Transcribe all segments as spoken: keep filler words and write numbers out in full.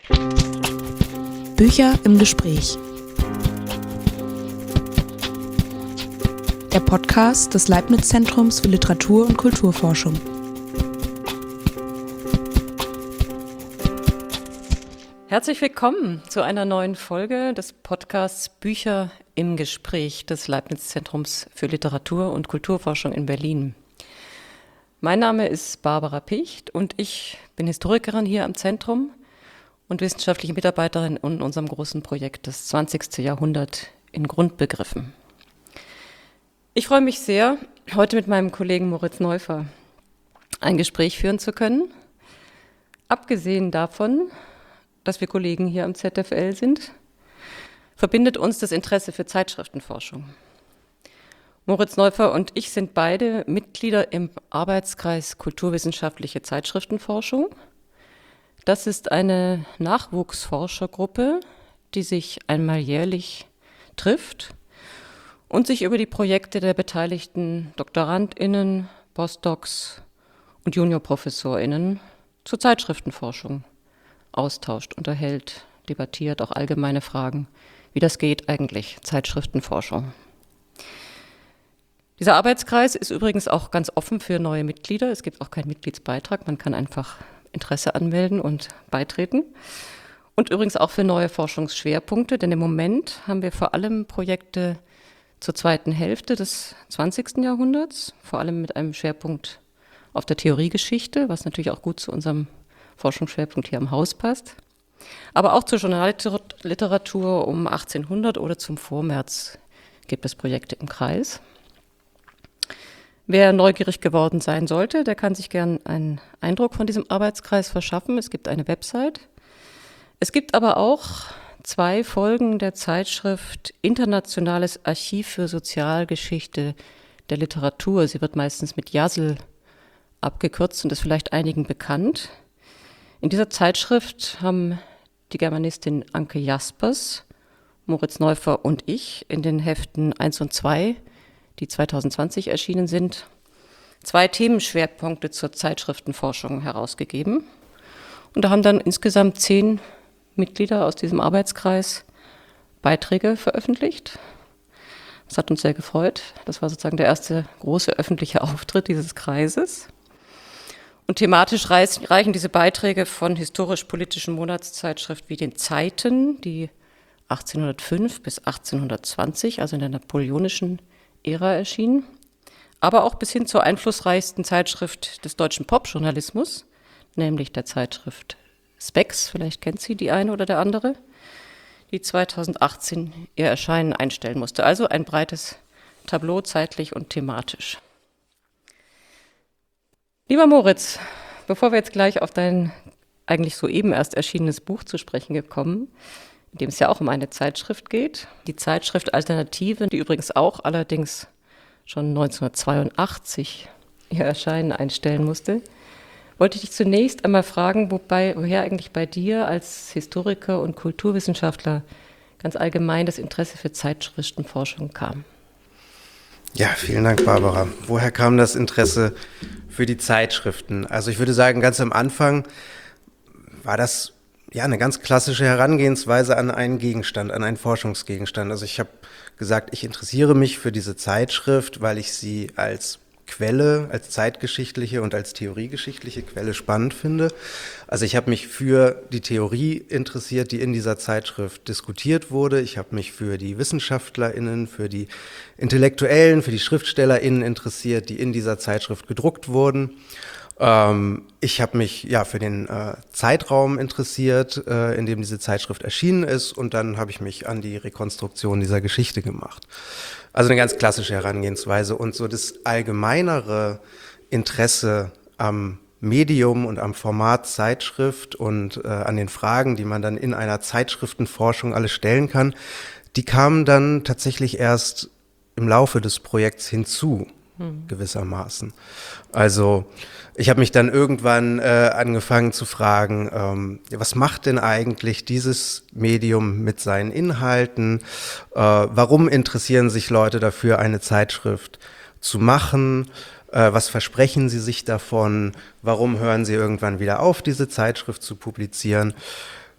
Bücher im Gespräch. Der Podcast des Leibniz-Zentrums für Literatur- und Kulturforschung. Herzlich willkommen zu einer neuen Folge des Podcasts Bücher im Gespräch des Leibniz-Zentrums für Literatur- und Kulturforschung in Berlin. Mein Name ist Barbara Picht und ich bin Historikerin hier am Zentrum und wissenschaftliche Mitarbeiterin in unserem großen Projekt Das zwanzigste Jahrhundert in Grundbegriffen. Ich freue mich sehr, heute mit meinem Kollegen Moritz Neuffer ein Gespräch führen zu können. Abgesehen davon, dass wir Kollegen hier am Z F L sind, verbindet uns das Interesse für Zeitschriftenforschung. Moritz Neuffer und ich sind beide Mitglieder im Arbeitskreis Kulturwissenschaftliche Zeitschriftenforschung. Das ist eine Nachwuchsforschergruppe, die sich einmal jährlich trifft und sich über die Projekte der beteiligten DoktorandInnen, Postdocs und JuniorprofessorInnen zur Zeitschriftenforschung austauscht, unterhält, debattiert, auch allgemeine Fragen, wie das geht eigentlich, Zeitschriftenforschung. Dieser Arbeitskreis ist übrigens auch ganz offen für neue Mitglieder. Es gibt auch keinen Mitgliedsbeitrag, man kann einfach Interesse anmelden und beitreten. Und übrigens auch für neue Forschungsschwerpunkte, denn im Moment haben wir vor allem Projekte zur zweiten Hälfte des zwanzigsten Jahrhunderts, vor allem mit einem Schwerpunkt auf der Theoriegeschichte, was natürlich auch gut zu unserem Forschungsschwerpunkt hier am Haus passt, aber auch zur Journalliteratur um achtzehnhundert oder zum Vormärz gibt es Projekte im Kreis. Wer neugierig geworden sein sollte, der kann sich gern einen Eindruck von diesem Arbeitskreis verschaffen. Es gibt eine Website. Es gibt aber auch zwei Folgen der Zeitschrift Internationales Archiv für Sozialgeschichte der Literatur. Sie wird meistens mit JASL abgekürzt und ist vielleicht einigen bekannt. In dieser Zeitschrift haben die Germanistin Anke Jaspers, Moritz Neuffer und ich in den Heften eins und zwei, die zweitausendzwanzig erschienen sind, zwei Themenschwerpunkte zur Zeitschriftenforschung herausgegeben. Und da haben dann insgesamt zehn Mitglieder aus diesem Arbeitskreis Beiträge veröffentlicht. Das hat uns sehr gefreut. Das war sozusagen der erste große öffentliche Auftritt dieses Kreises. Und thematisch reichen diese Beiträge von historisch-politischen Monatszeitschriften wie den Zeiten, die achtzehnhundertfünf bis achtzehnhundertzwanzig, also in der napoleonischen Ära erschienen, aber auch bis hin zur einflussreichsten Zeitschrift des deutschen Popjournalismus, nämlich der Zeitschrift Spex, vielleicht kennt sie die eine oder der andere, die zweitausendachtzehn ihr Erscheinen einstellen musste. Also ein breites Tableau zeitlich und thematisch. Lieber Moritz, bevor wir jetzt gleich auf dein eigentlich soeben erst erschienenes Buch zu sprechen kommen, in dem es ja auch um eine Zeitschrift geht, die Zeitschrift Alternative, die übrigens auch allerdings schon neunzehnhundertzweiundachtzig ihr Erscheinen einstellen musste, wollte ich dich zunächst einmal fragen, wobei, woher eigentlich bei dir als Historiker und Kulturwissenschaftler ganz allgemein das Interesse für Zeitschriftenforschung kam. Ja, vielen Dank, Barbara. Woher kam das Interesse für die Zeitschriften? Also ich würde sagen, ganz am Anfang war das ja eine ganz klassische Herangehensweise an einen Gegenstand, an einen Forschungsgegenstand. Also ich habe gesagt, ich interessiere mich für diese Zeitschrift, weil ich sie als Quelle, als zeitgeschichtliche und als theoriegeschichtliche Quelle spannend finde. Also ich habe mich für die Theorie interessiert, die in dieser Zeitschrift diskutiert wurde. Ich habe mich für die WissenschaftlerInnen, für die Intellektuellen, für die SchriftstellerInnen interessiert, die in dieser Zeitschrift gedruckt wurden. Ähm, ich habe mich ja für den äh, Zeitraum interessiert, äh, in dem diese Zeitschrift erschienen ist, und dann habe ich mich an die Rekonstruktion dieser Geschichte gemacht. Also eine ganz klassische Herangehensweise, und so das allgemeinere Interesse am Medium und am Format Zeitschrift und äh, an den Fragen, die man dann in einer Zeitschriftenforschung alles stellen kann, die kamen dann tatsächlich erst im Laufe des Projekts hinzu, hm. gewissermaßen. Also ich habe mich dann irgendwann äh, angefangen zu fragen, ähm, was macht denn eigentlich dieses Medium mit seinen Inhalten? Äh, warum interessieren sich Leute dafür, eine Zeitschrift zu machen? Äh, was versprechen sie sich davon? Warum hören sie irgendwann wieder auf, diese Zeitschrift zu publizieren?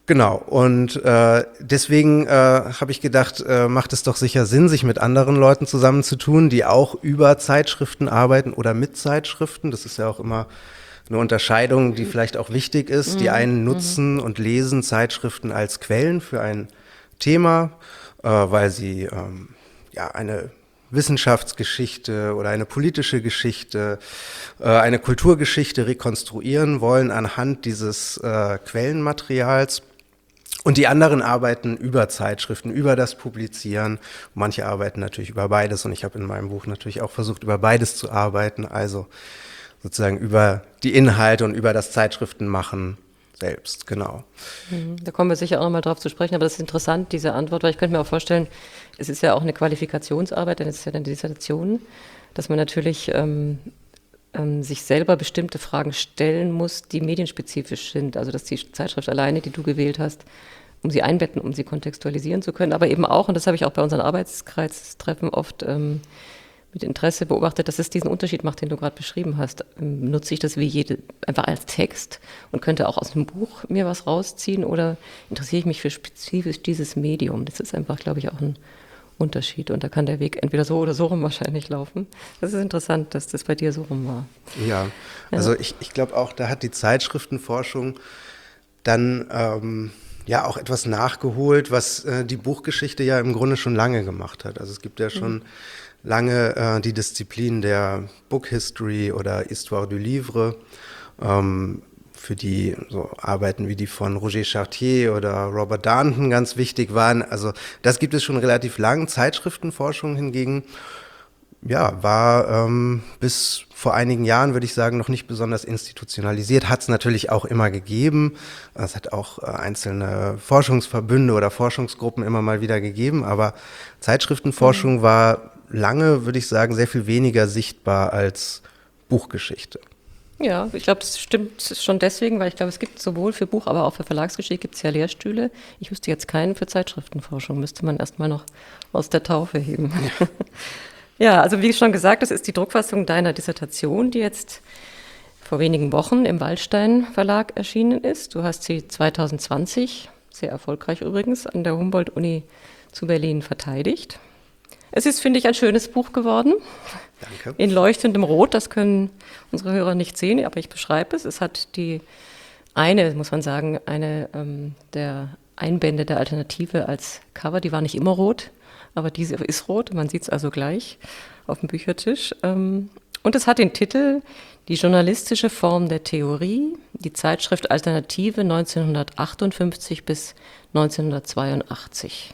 Genau, und äh, deswegen äh, habe ich gedacht, äh, macht es doch sicher Sinn, sich mit anderen Leuten zusammenzutun, die auch über Zeitschriften arbeiten oder mit Zeitschriften. Das ist ja auch immer eine Unterscheidung, die vielleicht auch wichtig ist. Mhm. Die einen nutzen mhm. und lesen Zeitschriften als Quellen für ein Thema, äh, weil sie ähm, ja eine Wissenschaftsgeschichte oder eine politische Geschichte, äh, eine Kulturgeschichte rekonstruieren wollen anhand dieses äh, Quellenmaterials. Und die anderen arbeiten über Zeitschriften, über das Publizieren. Manche arbeiten natürlich über beides und ich habe in meinem Buch natürlich auch versucht, über beides zu arbeiten, also sozusagen über die Inhalte und über das Zeitschriftenmachen selbst, genau. Da kommen wir sicher auch noch mal drauf zu sprechen, aber das ist interessant, diese Antwort, weil ich könnte mir auch vorstellen, es ist ja auch eine Qualifikationsarbeit, denn es ist ja eine Dissertation, dass man natürlich ähm, ähm, sich selber bestimmte Fragen stellen muss, die medienspezifisch sind, also dass die Zeitschrift alleine, die du gewählt hast, um sie einbetten, um sie kontextualisieren zu können, aber eben auch, und das habe ich auch bei unseren Arbeitskreistreffen oft ähm, mit Interesse beobachtet, dass es diesen Unterschied macht, den du gerade beschrieben hast. Ähm, nutze ich das wie jede, einfach als Text und könnte auch aus einem Buch mir was rausziehen oder interessiere ich mich für spezifisch dieses Medium? Das ist einfach, glaube ich, auch ein Unterschied und da kann der Weg entweder so oder so rum wahrscheinlich laufen. Das ist interessant, dass das bei dir so rum war. Ja, also ja. ich, ich glaube auch, da hat die Zeitschriftenforschung dann ähm, ja auch etwas nachgeholt, was äh, die Buchgeschichte ja im Grunde schon lange gemacht hat. Also es gibt ja schon mhm. lange äh, die Disziplin der Book History oder Histoire du Livre, ähm, für die so Arbeiten wie die von Roger Chartier oder Robert Darnton ganz wichtig waren. Also das gibt es schon relativ lang. Zeitschriftenforschung hingegen, ja, war ähm, bis vor einigen Jahren, würde ich sagen, noch nicht besonders institutionalisiert. Hat es natürlich auch immer gegeben. Es hat auch äh, einzelne Forschungsverbünde oder Forschungsgruppen immer mal wieder gegeben. Aber Zeitschriftenforschung mhm. war lange, würde ich sagen, sehr viel weniger sichtbar als Buchgeschichte. Ja, ich glaube, das stimmt schon deswegen, weil ich glaube, es gibt sowohl für Buch, aber auch für Verlagsgeschichte gibt es ja Lehrstühle. Ich wüsste jetzt keinen für Zeitschriftenforschung, müsste man erstmal noch aus der Taufe heben. Ja. Ja, also wie schon gesagt, das ist die Druckfassung deiner Dissertation, die jetzt vor wenigen Wochen im Waldstein Verlag erschienen ist. Du hast sie zwanzig zwanzig, sehr erfolgreich übrigens, an der Humboldt-Uni zu Berlin verteidigt. Es ist, finde ich, ein schönes Buch geworden. Danke. In leuchtendem Rot, das können unsere Hörer nicht sehen, aber ich beschreibe es. Es hat die eine, muss man sagen, eine ähm, der Einbände der Alternative als Cover, die war nicht immer rot, aber diese ist rot, man sieht es also gleich auf dem Büchertisch. Ähm, und es hat den Titel Die journalistische Form der Theorie, die Zeitschrift Alternative neunzehnhundertachtundfünfzig bis neunzehnhundertzweiundachtzig.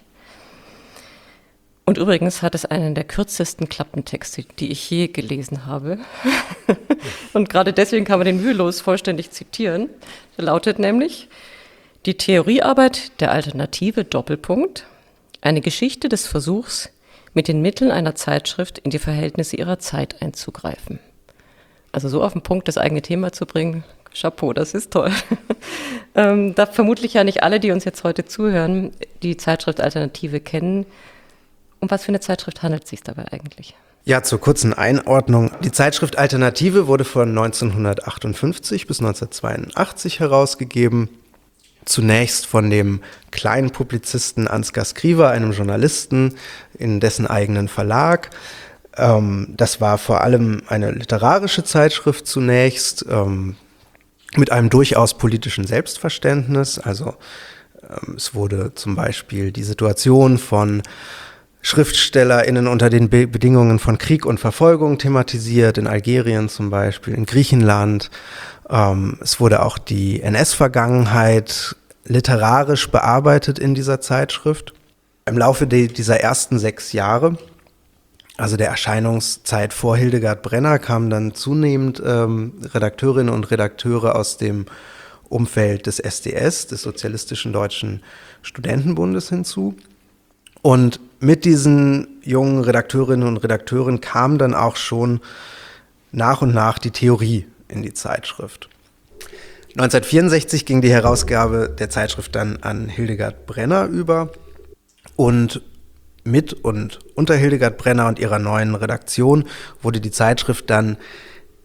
Und übrigens hat es einen der kürzesten Klappentexte, die ich je gelesen habe. Und gerade deswegen kann man den mühelos vollständig zitieren. Der lautet nämlich: Die Theoriearbeit der Alternative Doppelpunkt, eine Geschichte des Versuchs, mit den Mitteln einer Zeitschrift in die Verhältnisse ihrer Zeit einzugreifen. Also so auf den Punkt, das eigene Thema zu bringen, Chapeau, das ist toll. ähm, da vermutlich ja nicht alle, die uns jetzt heute zuhören, die Zeitschrift Alternative kennen. Um was für eine Zeitschrift handelt es sich dabei eigentlich? Ja, zur kurzen Einordnung. Die Zeitschrift Alternative wurde von neunzehnhundertachtundfünfzig bis neunzehnhundertzweiundachtzig herausgegeben. Zunächst von dem kleinen Publizisten Ansgar Skriver, einem Journalisten in dessen eigenen Verlag. Ähm, das war vor allem eine literarische Zeitschrift zunächst, ähm, mit einem durchaus politischen Selbstverständnis. Also ähm, es wurde zum Beispiel die Situation von SchriftstellerInnen unter den Be- Bedingungen von Krieg und Verfolgung thematisiert, in Algerien zum Beispiel, in Griechenland. Ähm, es wurde auch die N S-Vergangenheit literarisch bearbeitet in dieser Zeitschrift. Im Laufe de- dieser ersten sechs Jahre, also der Erscheinungszeit vor Hildegard Brenner, kamen dann zunehmend ähm, Redakteurinnen und Redakteure aus dem Umfeld des S D S, des Sozialistischen Deutschen Studentenbundes, hinzu. Und mit diesen jungen Redakteurinnen und Redakteuren kam dann auch schon nach und nach die Theorie in die Zeitschrift. neunzehnhundertvierundsechzig ging die Herausgabe der Zeitschrift dann an Hildegard Brenner über und mit und unter Hildegard Brenner und ihrer neuen Redaktion wurde die Zeitschrift dann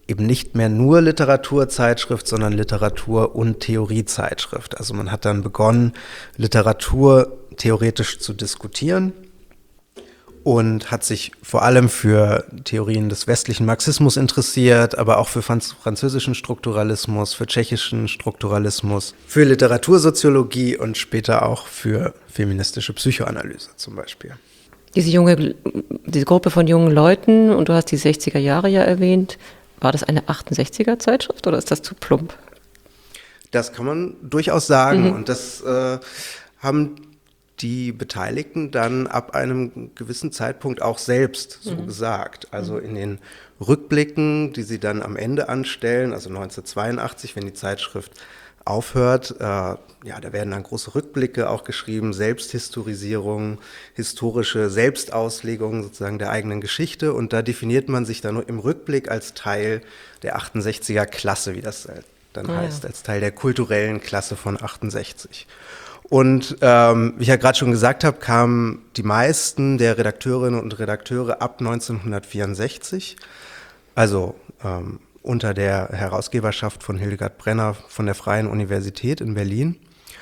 eben nicht mehr nur Literaturzeitschrift, sondern Literatur- und Theoriezeitschrift. Also man hat dann begonnen, Literatur theoretisch zu diskutieren und hat sich vor allem für Theorien des westlichen Marxismus interessiert, aber auch für franz- französischen Strukturalismus, für tschechischen Strukturalismus, für Literatursoziologie und später auch für feministische Psychoanalyse zum Beispiel. Diese junge, diese Gruppe von jungen Leuten, und du hast die sechziger Jahre ja erwähnt, war das eine achtundsechziger Zeitschrift oder ist das zu plump? Das kann man durchaus sagen Mhm. und das äh, haben die Beteiligten dann ab einem gewissen Zeitpunkt auch selbst so mhm. gesagt. Also in den Rückblicken, die sie dann am Ende anstellen, also neunzehnhundertzweiundachtzig, wenn die Zeitschrift aufhört, äh, ja, da werden dann große Rückblicke auch geschrieben, Selbsthistorisierung, historische Selbstauslegung sozusagen der eigenen Geschichte und da definiert man sich dann im Rückblick als Teil der achtundsechziger Klasse, wie das dann ah, heißt, ja. als Teil der kulturellen Klasse von achtundsechzig. Und ähm, wie ich ja gerade schon gesagt habe, kamen die meisten der Redakteurinnen und Redakteure ab neunzehnhundertvierundsechzig, also ähm, unter der Herausgeberschaft von Hildegard Brenner von der Freien Universität in Berlin,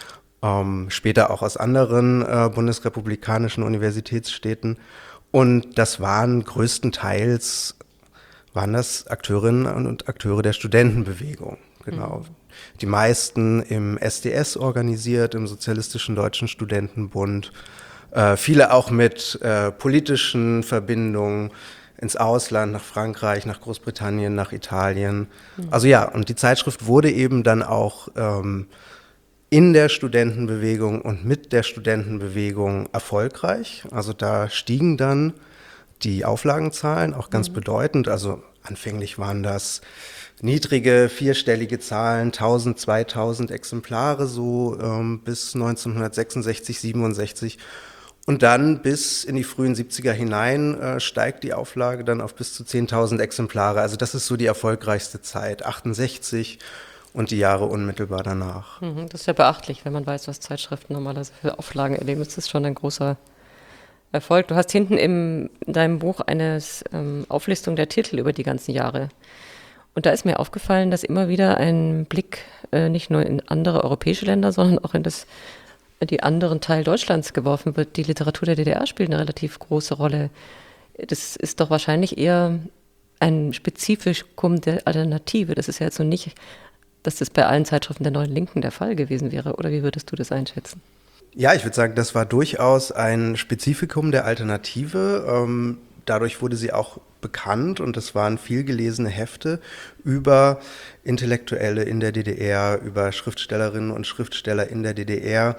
ähm, später auch aus anderen äh, bundesrepublikanischen Universitätsstädten. Und das waren größtenteils, waren das Akteurinnen und Akteure der Studentenbewegung, genau. Mhm. Die meisten im S D S organisiert, im Sozialistischen Deutschen Studentenbund, äh, viele auch mit äh, politischen Verbindungen ins Ausland, nach Frankreich, nach Großbritannien, nach Italien. Mhm. Also ja, und die Zeitschrift wurde eben dann auch ähm, in der Studentenbewegung und mit der Studentenbewegung erfolgreich. Also da stiegen dann die Auflagenzahlen auch ganz mhm. bedeutend. Also anfänglich waren das niedrige, vierstellige Zahlen, tausend, zweitausend Exemplare, so ähm, bis neunzehnhundertsechsundsechzig, siebenundsechzig. Und dann bis in die frühen siebziger hinein äh, steigt die Auflage dann auf bis zu zehntausend Exemplare. Also das ist so die erfolgreichste Zeit, achtundsechzig und die Jahre unmittelbar danach. Das ist ja beachtlich, wenn man weiß, was Zeitschriften normalerweise für Auflagen erleben. Das ist schon ein großer Erfolg. Du hast hinten im, in deinem Buch eine ähm, Auflistung der Titel über die ganzen Jahre. Und da ist mir aufgefallen, dass immer wieder ein Blick äh, nicht nur in andere europäische Länder, sondern auch in das, die anderen Teil Deutschlands geworfen wird. Die Literatur der D D R spielt eine relativ große Rolle. Das ist doch wahrscheinlich eher ein Spezifikum der Alternative. Das ist ja jetzt so nicht, dass das bei allen Zeitschriften der Neuen Linken der Fall gewesen wäre. Oder wie würdest du das einschätzen? Ja, ich würde sagen, das war durchaus ein Spezifikum der Alternative. Ähm, dadurch wurde sie auch bekannt und es waren viel gelesene Hefte über Intellektuelle in der D D R, über Schriftstellerinnen und Schriftsteller in der D D R.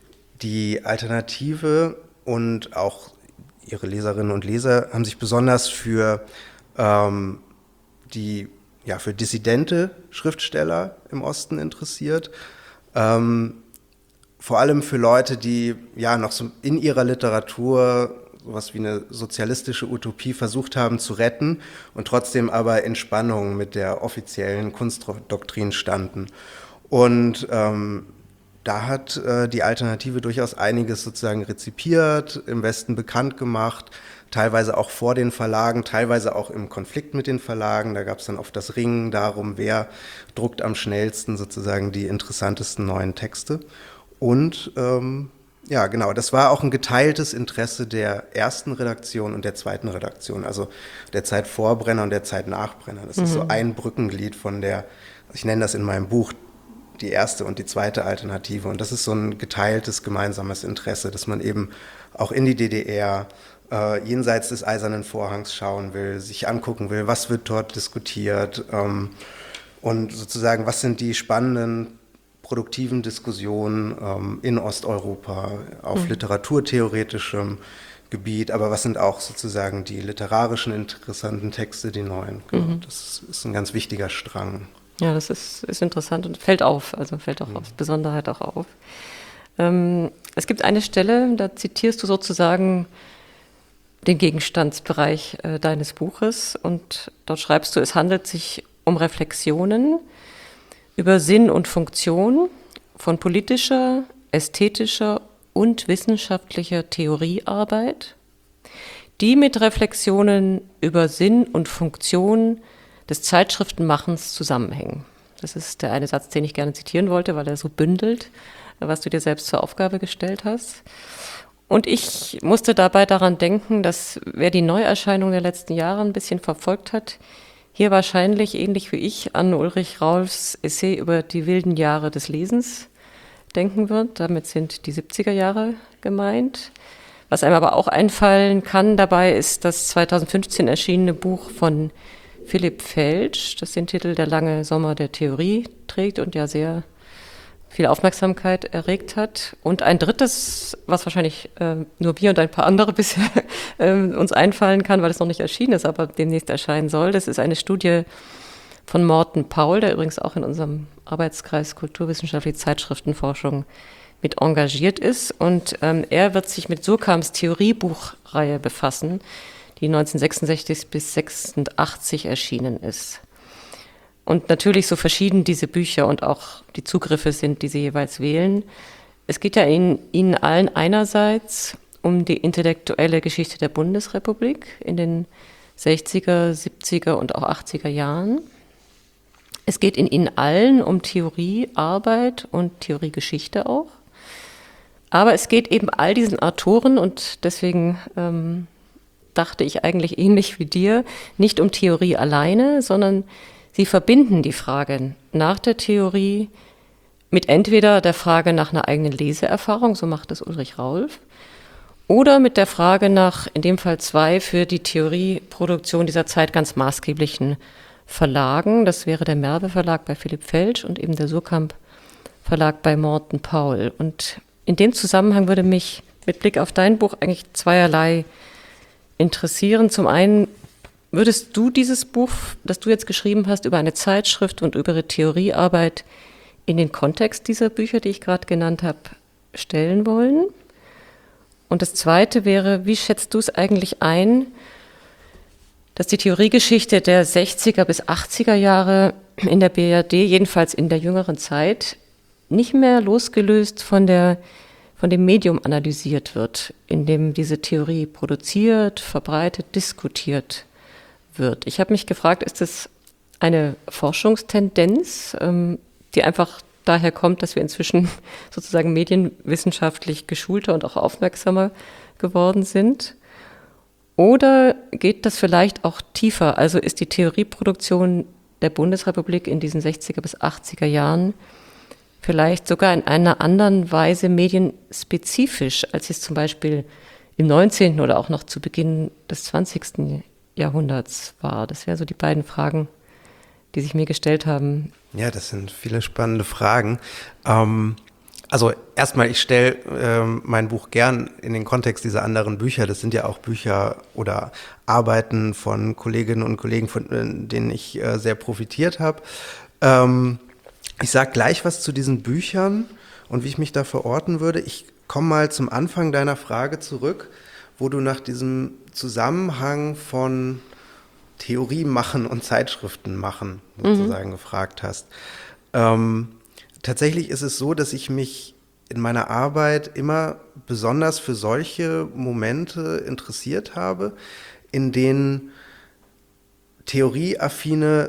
Die Alternative und auch ihre Leserinnen und Leser haben sich besonders für ähm, die ja, für dissidente Schriftsteller im Osten interessiert. Ähm, vor allem für Leute, die ja noch so in ihrer Literatur sowas wie eine sozialistische Utopie versucht haben zu retten und trotzdem aber in Spannung mit der offiziellen Kunstdoktrin standen. Und ähm, da hat äh, die Alternative durchaus einiges sozusagen rezipiert, im Westen bekannt gemacht, teilweise auch vor den Verlagen, teilweise auch im Konflikt mit den Verlagen. Da gab es dann oft das Ringen darum, wer druckt am schnellsten sozusagen die interessantesten neuen Texte. Und ähm, ja, genau, das war auch ein geteiltes Interesse der ersten Redaktion und der zweiten Redaktion, also der Zeit vor Brenner und der Zeit nach Brenner. Das mhm. ist so ein Brückenglied von der, ich nenne das in meinem Buch, die erste und die zweite Alternative. Und das ist so ein geteiltes gemeinsames Interesse, dass man eben auch in die D D R äh, jenseits des Eisernen Vorhangs schauen will, sich angucken will, was wird dort diskutiert ähm, und sozusagen, was sind die spannenden produktiven Diskussionen ähm, in Osteuropa auf mhm. literaturtheoretischem Gebiet, aber was sind auch sozusagen die literarischen interessanten Texte, die neuen. Genau, mhm. Das ist ein ganz wichtiger Strang. Ja, das ist, ist interessant und fällt auf, also fällt auch mhm. aus Besonderheit auch auf. Ähm, es gibt eine Stelle, da zitierst du sozusagen den Gegenstandsbereich äh, deines Buches und dort schreibst du, es handelt sich um Reflexionen über Sinn und Funktion von politischer, ästhetischer und wissenschaftlicher Theoriearbeit, die mit Reflexionen über Sinn und Funktion des Zeitschriftenmachens zusammenhängen. Das ist der eine Satz, den ich gerne zitieren wollte, weil er so bündelt, was du dir selbst zur Aufgabe gestellt hast. Und ich musste dabei daran denken, dass wer die Neuerscheinung der letzten Jahre ein bisschen verfolgt hat, hier wahrscheinlich ähnlich wie ich an Ulrich Raulfs Essay über die wilden Jahre des Lesens denken wird. Damit sind die siebziger Jahre gemeint. Was einem aber auch einfallen kann dabei, ist das zweitausendfünfzehn erschienene Buch von Philipp Felsch, das den Titel Der lange Sommer der Theorie trägt und ja sehr viel Aufmerksamkeit erregt hat. Und ein drittes, was wahrscheinlich äh, nur wir und ein paar andere bisher äh, uns einfallen kann, weil es noch nicht erschienen ist, aber demnächst erscheinen soll. Das ist eine Studie von Morten Paul, der übrigens auch in unserem Arbeitskreis Kulturwissenschaftliche Zeitschriftenforschung mit engagiert ist. Und ähm, er wird sich mit Surkams Theoriebuchreihe befassen, die neunzehnhundertsechsundsechzig bis sechsundachtzig erschienen ist. Und natürlich, so verschieden diese Bücher und auch die Zugriffe sind, die sie jeweils wählen. Es geht ja in ihnen allen einerseits um die intellektuelle Geschichte der Bundesrepublik in den sechziger, siebziger und auch achtziger Jahren. Es geht in ihnen allen um Theoriearbeit und Theoriegeschichte auch. Aber es geht eben all diesen Autoren, und deswegen ähm, dachte ich eigentlich ähnlich wie dir, nicht um Theorie alleine, sondern sie verbinden die Frage nach der Theorie mit entweder der Frage nach einer eigenen Leseerfahrung, so macht es Ulrich Raulf, oder mit der Frage nach, in dem Fall zwei, für die Theorieproduktion dieser Zeit ganz maßgeblichen Verlagen. Das wäre der Merve Verlag bei Philipp Felsch und eben der Surkamp Verlag bei Morten Paul. Und in dem Zusammenhang würde mich mit Blick auf dein Buch eigentlich zweierlei interessieren. Zum einen, würdest du dieses Buch, das du jetzt geschrieben hast, über eine Zeitschrift und über ihre Theoriearbeit in den Kontext dieser Bücher, die ich gerade genannt habe, stellen wollen? Und das Zweite wäre, wie schätzt du es eigentlich ein, dass die Theoriegeschichte der sechziger bis achtziger Jahre in der B R D, jedenfalls in der jüngeren Zeit, nicht mehr losgelöst von der von dem Medium analysiert wird, in dem diese Theorie produziert, verbreitet, diskutiert wird. Ich habe mich gefragt, ist das eine Forschungstendenz, die einfach daher kommt, dass wir inzwischen sozusagen medienwissenschaftlich geschulter und auch aufmerksamer geworden sind? Oder geht das vielleicht auch tiefer? Also ist die Theorieproduktion der Bundesrepublik in diesen sechziger bis achtziger Jahren vielleicht sogar in einer anderen Weise medienspezifisch, als es zum Beispiel im neunzehnten oder auch noch zu Beginn des zwanzigsten Jahrhunderts war? Das wären so die beiden Fragen, die sich mir gestellt haben. Ja, das sind viele spannende Fragen. Ähm, also erstmal, ich stelle ähm, mein Buch gern in den Kontext dieser anderen Bücher. Das sind ja auch Bücher oder Arbeiten von Kolleginnen und Kollegen, von denen ich äh, sehr profitiert habe. Ähm, Ich sage gleich was zu diesen Büchern und wie ich mich da verorten würde. Ich komme mal zum Anfang deiner Frage zurück, wo du nach diesem Zusammenhang von Theorie machen und Zeitschriften machen sozusagen mhm. gefragt hast. Ähm, tatsächlich ist es so, dass ich mich in meiner Arbeit immer besonders für solche Momente interessiert habe, in denen theorieaffine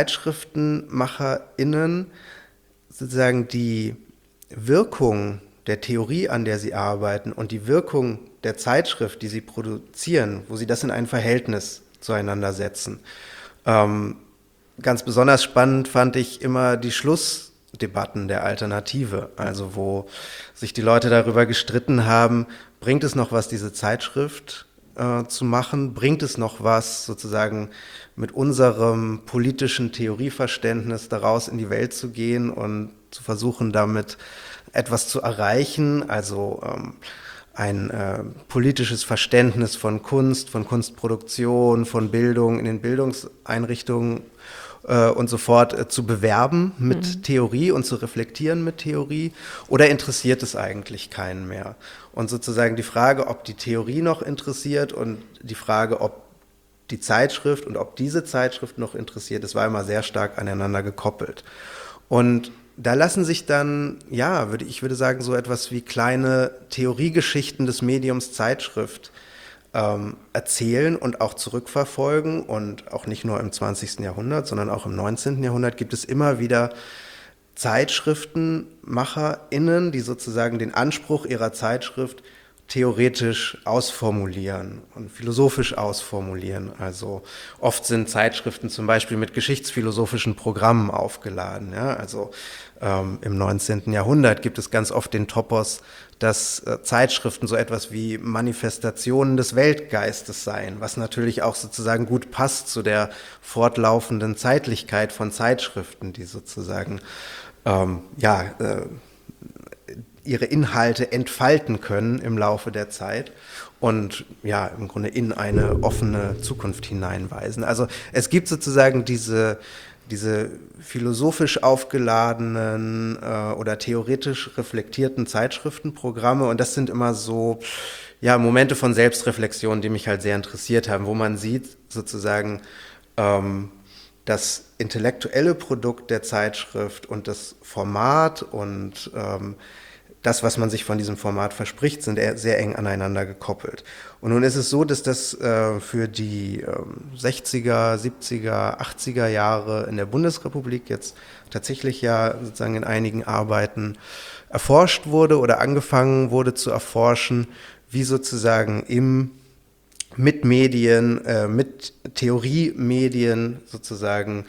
ZeitschriftenmacherInnen sozusagen die Wirkung der Theorie, an der sie arbeiten, und die Wirkung der Zeitschrift, die sie produzieren, wo sie das in ein Verhältnis zueinander setzen. Ähm, ganz besonders spannend fand ich immer die Schlussdebatten der Alternative, also wo sich die Leute darüber gestritten haben, bringt es noch was, diese Zeitschrift äh, zu machen, bringt es noch was, sozusagen mit unserem politischen Theorieverständnis daraus in die Welt zu gehen und zu versuchen, damit etwas zu erreichen, also ähm, ein äh, politisches Verständnis von Kunst, von Kunstproduktion, von Bildung in den Bildungseinrichtungen äh, und so fort äh, zu bewerben mit mhm. Theorie und zu reflektieren mit Theorie, oder interessiert es eigentlich keinen mehr? Und sozusagen die Frage, ob die Theorie noch interessiert und die Frage, ob die Zeitschrift und ob diese Zeitschrift noch interessiert, das war immer sehr stark aneinander gekoppelt. Und da lassen sich dann, ja, würde ich würde sagen, so etwas wie kleine Theoriegeschichten des Mediums Zeitschrift ähm, erzählen und auch zurückverfolgen. Und auch nicht nur im zwanzigsten Jahrhundert, sondern auch im neunzehnten Jahrhundert gibt es immer wieder ZeitschriftenmacherInnen, die sozusagen den Anspruch ihrer Zeitschrift theoretisch ausformulieren und philosophisch ausformulieren. Also oft sind Zeitschriften zum Beispiel mit geschichtsphilosophischen Programmen aufgeladen. Ja? Also ähm, im neunzehnten Jahrhundert gibt es ganz oft den Topos, dass äh, Zeitschriften so etwas wie Manifestationen des Weltgeistes seien, was natürlich auch sozusagen gut passt zu der fortlaufenden Zeitlichkeit von Zeitschriften, die sozusagen ähm, ja äh, ihre Inhalte entfalten können im Laufe der Zeit und ja, im Grunde in eine offene Zukunft hineinweisen. Also es gibt sozusagen diese, diese philosophisch aufgeladenen äh, oder theoretisch reflektierten Zeitschriftenprogramme und das sind immer so ja, Momente von Selbstreflexion, die mich halt sehr interessiert haben, wo man sieht sozusagen ähm, das intellektuelle Produkt der Zeitschrift und das Format und ähm, das, was man sich von diesem Format verspricht, sind sehr eng aneinander gekoppelt. Und nun ist es so, dass das äh, für die ähm, sechziger, siebziger, achtziger Jahre in der Bundesrepublik jetzt tatsächlich ja sozusagen in einigen Arbeiten erforscht wurde oder angefangen wurde zu erforschen, wie sozusagen im mit Medien, äh, mit Theoriemedien sozusagen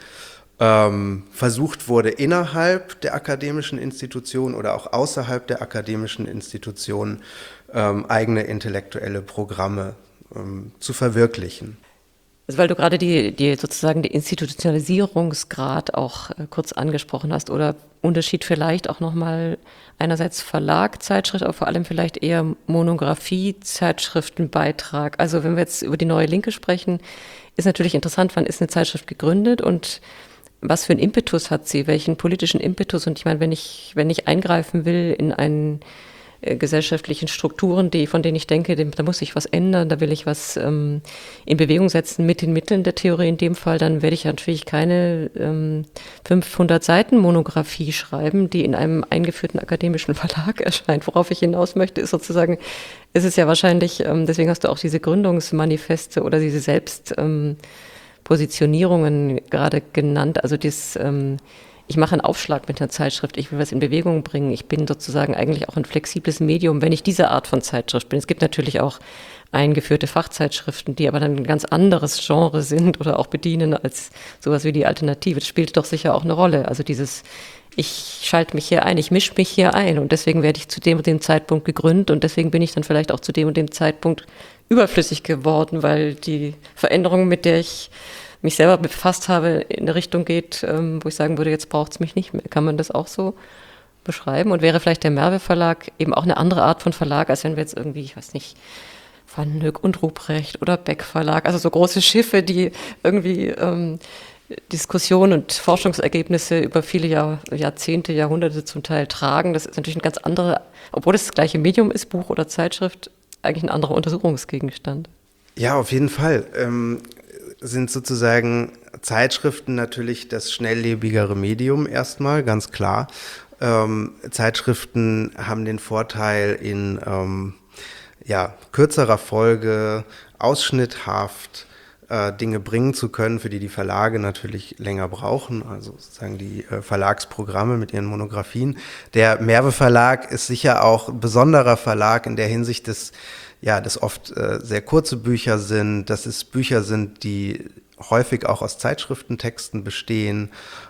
Ähm, versucht wurde, innerhalb der akademischen Institutionen oder auch außerhalb der akademischen Institutionen ähm, eigene intellektuelle Programme ähm, zu verwirklichen. Also weil du gerade die, die sozusagen die Institutionalisierungsgrad auch äh, kurz angesprochen hast oder Unterschied vielleicht auch nochmal einerseits Verlag, Zeitschrift, aber vor allem vielleicht eher Monographie, Zeitschriftenbeitrag. Also wenn wir jetzt über die Neue Linke sprechen, ist natürlich interessant, wann ist eine Zeitschrift gegründet und was für einen Impetus hat sie, welchen politischen Impetus? Und ich meine, wenn ich, wenn ich eingreifen will in einen äh, gesellschaftlichen Strukturen, die, von denen ich denke, dem, da muss ich was ändern, da will ich was ähm, in Bewegung setzen mit den Mitteln der Theorie in dem Fall, dann werde ich natürlich keine ähm, fünfhundert Seiten Monographie schreiben, die in einem eingeführten akademischen Verlag erscheint. Worauf ich hinaus möchte, ist sozusagen, es ist ja wahrscheinlich, ähm, deswegen hast du auch diese Gründungsmanifeste oder diese Selbst ähm, Positionierungen gerade genannt, also das, ähm, ich mache einen Aufschlag mit einer Zeitschrift, ich will was in Bewegung bringen, ich bin sozusagen eigentlich auch ein flexibles Medium, wenn ich diese Art von Zeitschrift bin. Es gibt natürlich auch eingeführte Fachzeitschriften, die aber dann ein ganz anderes Genre sind oder auch bedienen als sowas wie die Alternative. Das spielt doch sicher auch eine Rolle, also dieses, ich schalte mich hier ein, ich mische mich hier ein und deswegen werde ich zu dem und dem Zeitpunkt gegründet und deswegen bin ich dann vielleicht auch zu dem und dem Zeitpunkt überflüssig geworden, weil die Veränderung, mit der ich mich selber befasst habe, in eine Richtung geht, ähm, wo ich sagen würde, jetzt braucht es mich nicht mehr. Kann man das auch so beschreiben? Und wäre vielleicht der Merve Verlag eben auch eine andere Art von Verlag, als wenn wir jetzt irgendwie, ich weiß nicht, Van Dyck und Ruprecht oder Beck Verlag, also so große Schiffe, die irgendwie ähm, Diskussionen und Forschungsergebnisse über viele Jahr, Jahrzehnte, Jahrhunderte zum Teil tragen. Das ist natürlich ein ganz anderer, obwohl es das gleiche Medium ist, Buch oder Zeitschrift, eigentlich ein anderer Untersuchungsgegenstand. Ja, auf jeden Fall. Ähm, sind sozusagen Zeitschriften natürlich das schnelllebigere Medium erstmal, ganz klar. Ähm, Zeitschriften haben den Vorteil in ähm, ja, kürzerer Folge, ausschnitthaft äh, Dinge bringen zu können, für die die Verlage natürlich länger brauchen, also sozusagen die äh, Verlagsprogramme mit ihren Monographien. Der Merve Verlag ist sicher auch ein besonderer Verlag in der Hinsicht, dass ja, das oft äh, sehr kurze Bücher sind, dass es Bücher sind, die häufig auch aus Zeitschriftentexten bestehen,